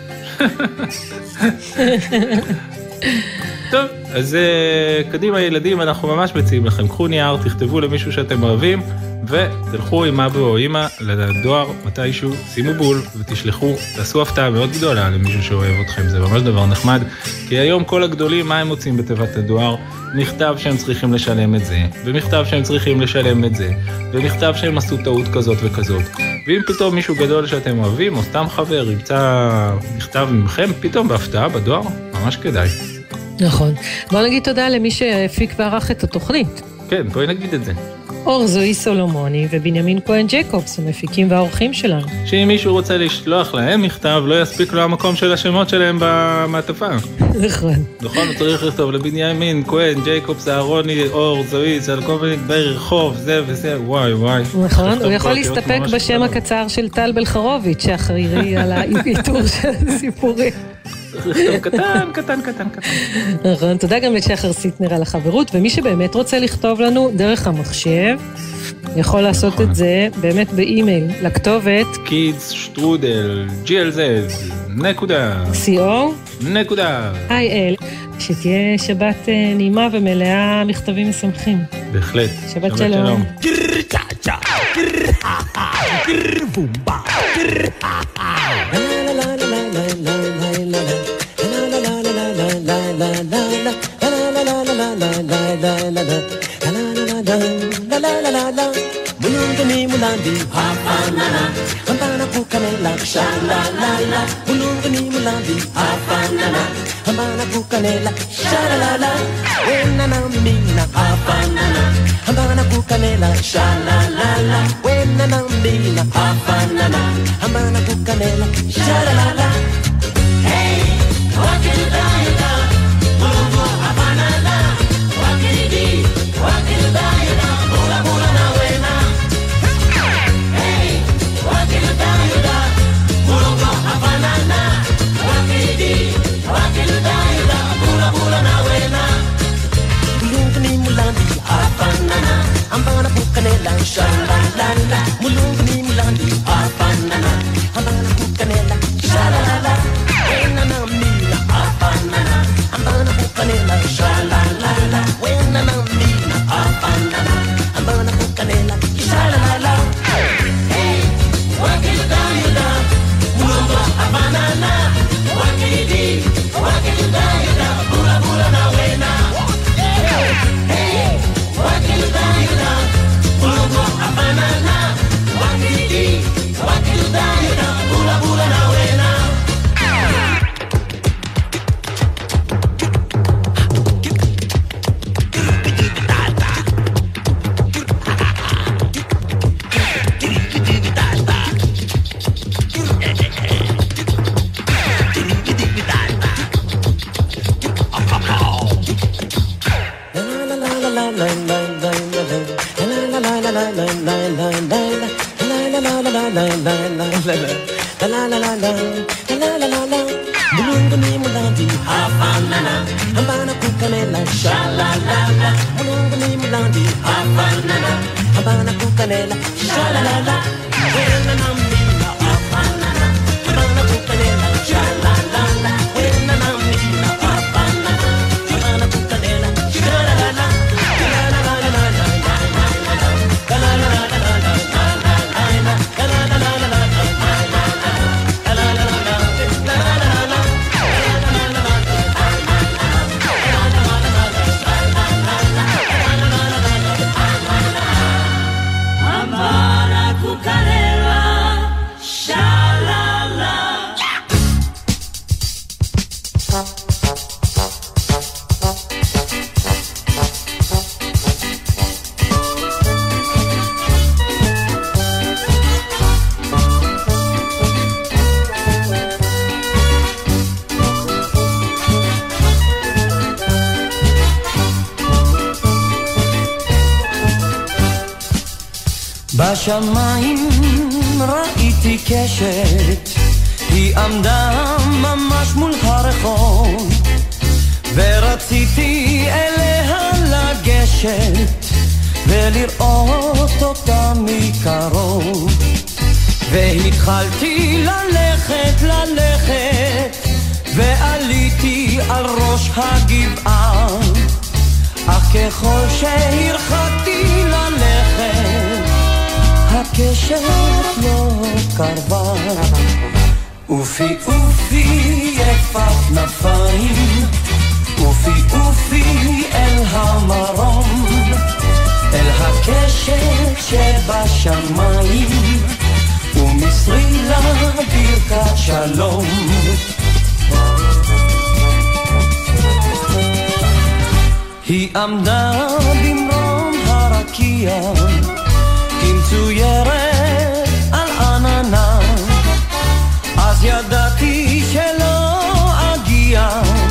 טוב, אז uh, קדימה ילדים, אנחנו ממש מציעים לכם, קחו נייר, תכתבו למישהו שאתם אוהבים, ותלכו עם אבא או אמא לדואר מתישהו, שימו בול ותשלחו, תעשו הפתעה מאוד גדולה למישהו שאוהב אתכם, זה ממש דבר נחמד, כי היום כל הגדולים, מה הם מוצאים בתיבת הדואר? מכתב שהם צריכים לשלם את זה, ומכתב שהם צריכים לשלם את זה, ומכתב שהם עשו טעות כזאת וכזאת. ואם פתאום מישהו גדול שאתם אוהבים, או סתם חבר, ימצא מכתב ממכם, פתאום בהפתעה בדואר, ממש כדאי. נכון. בוא נגיד תודה למי שהפיק וערך את התוכנית. כן, בואי נגיד את זה. אור זוהי סולומוני ובנימין כהן ג'ייקובס, המפיקים והאורחים שלנו. שאם מישהו רוצה לשלוח להם מכתב, לא יספיק לו המקום של השמות שלהם במעטפה. נכון. נכון, הוא צריך לכתוב לבנימין כהן ג'ייקובס, אהרוני, אור זוהי, על כל מיני ברחוב, זה וזה, וואי וואי. נכון, הוא יכול להסתפק בשם הקצר של טל בלחרוביץ', שאחראי על האיתור של הסיפורים. קטן, קטן, קטן, קטן. נכון, תודה גם לשחר סיטנר על החברות, ומי שבאמת רוצה לכתוב לנו דרך המחשב, יכול לעשות את זה באמת באימייל, לכתובת kids שטרודל ג'י אל זד נקודה סי או נקודה איי אל. שתהיה שבת נעימה ומלאה מכתבים משמחים. בהחלט. שבת שלום. Mulungani mulandi hapanana Hambana kukanela shalalala Mulungani mulandi hapanana Hambana kukanela shalalala Wenana mina hapanana Hambana kukanela shalalala Wenana mina hapanana Hambana kukanela shalalala Hey, wakil daida Mulungu hapanana Wakil di, wakil daida Mula mula na wena Ambana Pucanella, sha-la-la-la, mulungani mulandi, apanana. Ambana Pucanella, sha-la-la-la, wenana mina, apanana. Ambana Pucanella, sha-la-la-la, wenana mina, apanana. Ambana Pucanella, sha-la-la-la. Hey, what can you do, you do? Mulungo, apanana. What can you do? What can you do, you do? Bula bula na wena. Hey, what can you do, you do? Mulungo, apanana. What can you do? What can you do, you do? Bula bula na wena. Mulungani mulandi, apanana. Ambana Pucanella, sha-la-la-la. Mulungani mulandi, apanana. Ambana Pucanella, sha-la-la-la. Wenana mina, apanana. Ambana Pucanella, sha-la-la-la. Wenana mina, apanana. Ambana Pucanella, sha-la-la-la. בשמיים ראיתי קשת, היא עמדה ממש מול הרחוב, ורציתי אליה לגשת ולראות אותה מקרוב, והתחלתי ללכת ללכת ועליתי על ראש הגבעה, אך ככל שהרחקתי ללכת הקשת לא קרבה, אופי אופי יפה כנפיים, אופי אופי אל המרום, אל הקשת שבשמיים, ומסרי לה ברכת שלום. היא עמדה במרום הרקיע, מצוירת על עננה, אז ידעתי שלא אגיע,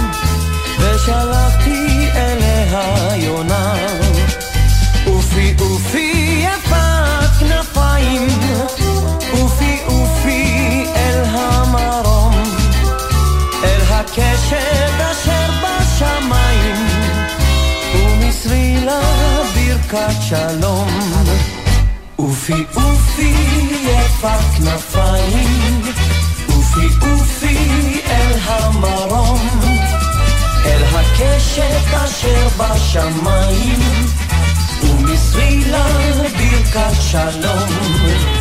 ושלחתי אליה יונה. אופי אופי יפת כנפיים, אופי אופי אל המרום, אל הקשת אשר בשמיים, ומסרי לה ברכת שלום. אופי אופי יפת כנפיים, אופי אופי אל המרום, אל הקשת אשר בשמיים, ומסרי לה ברכת שלום.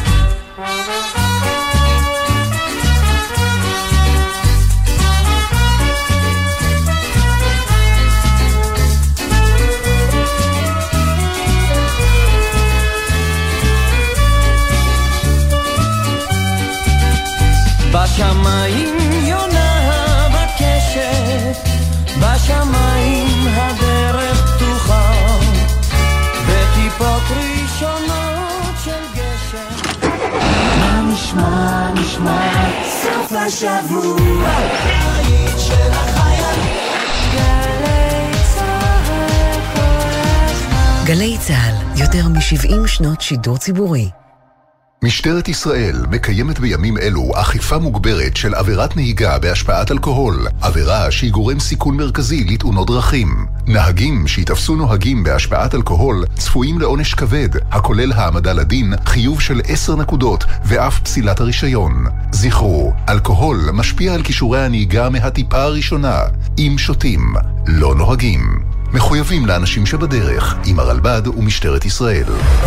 בשמיים יונה בקשת, בשמיים הדרך פתוחה, בטיפות ראשונות של גשם. מה נשמע, נשמע, סוף השבוע, היית של החייל. גלי צהל כל הזמן. גלי צהל, יותר מ-שבעים שנות שידור ציבורי. משטרת ישראל מקיימת בימים אלו אכיפה מוגברת של עבירת נהיגה בהשפעת אלכוהול, עבירה שהיא גורם סיכון מרכזי לתאונות דרכים. נהגים שיתפסו נוהגים בהשפעת אלכוהול צפויים לעונש כבד, הכולל העמדה לדין, חיוב של עשר נקודות ואף פסילת הרישיון. זכרו, אלכוהול משפיע על כישורי הנהיגה מהטיפה הראשונה. אם שותים, לא נוהגים. מחויבים לאנשים שבדרך, עם הרלב"ד ומשטרת ישראל.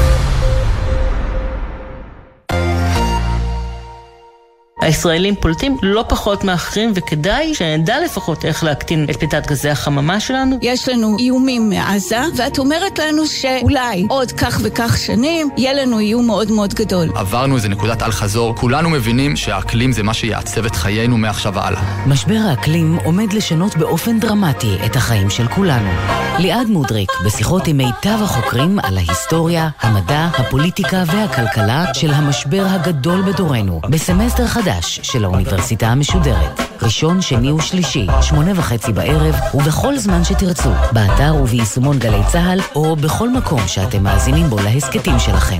הישראלים פולטים לא פחות מאחרים, וכדאי שנדע לפחות איך להקטין את פליטת גזי החממה שלנו. יש לנו איומים מעזה, ואת אומרת לנו שאולי עוד כך וכך שנים יהיה לנו איום מאוד מאוד גדול. עברנו איזה נקודת אל חזור, כולנו מבינים שהאקלים זה מה שיעצב את חיינו מעכשיו והלאה. משבר האקלים עומד לשנות באופן דרמטי את החיים של כולנו. ליעד מודריק, בשיחות עם מיטב החוקרים על ההיסטוריה, המדע, הפוליטיקה והכלכלה של המשבר הגדול בדורנו, בסמסטר חדש של האוניברסיטה המשודרת. ראשון, שני ושלישי, שמונה וחצי בערב, ובכל זמן שתרצו, באתר וביישומון גלי צהל, או בכל מקום שאתם מאזינים בו להסקטים שלכם.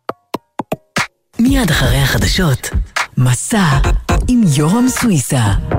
מיד אחרי החדשות, מסע עם יורם סוויסה.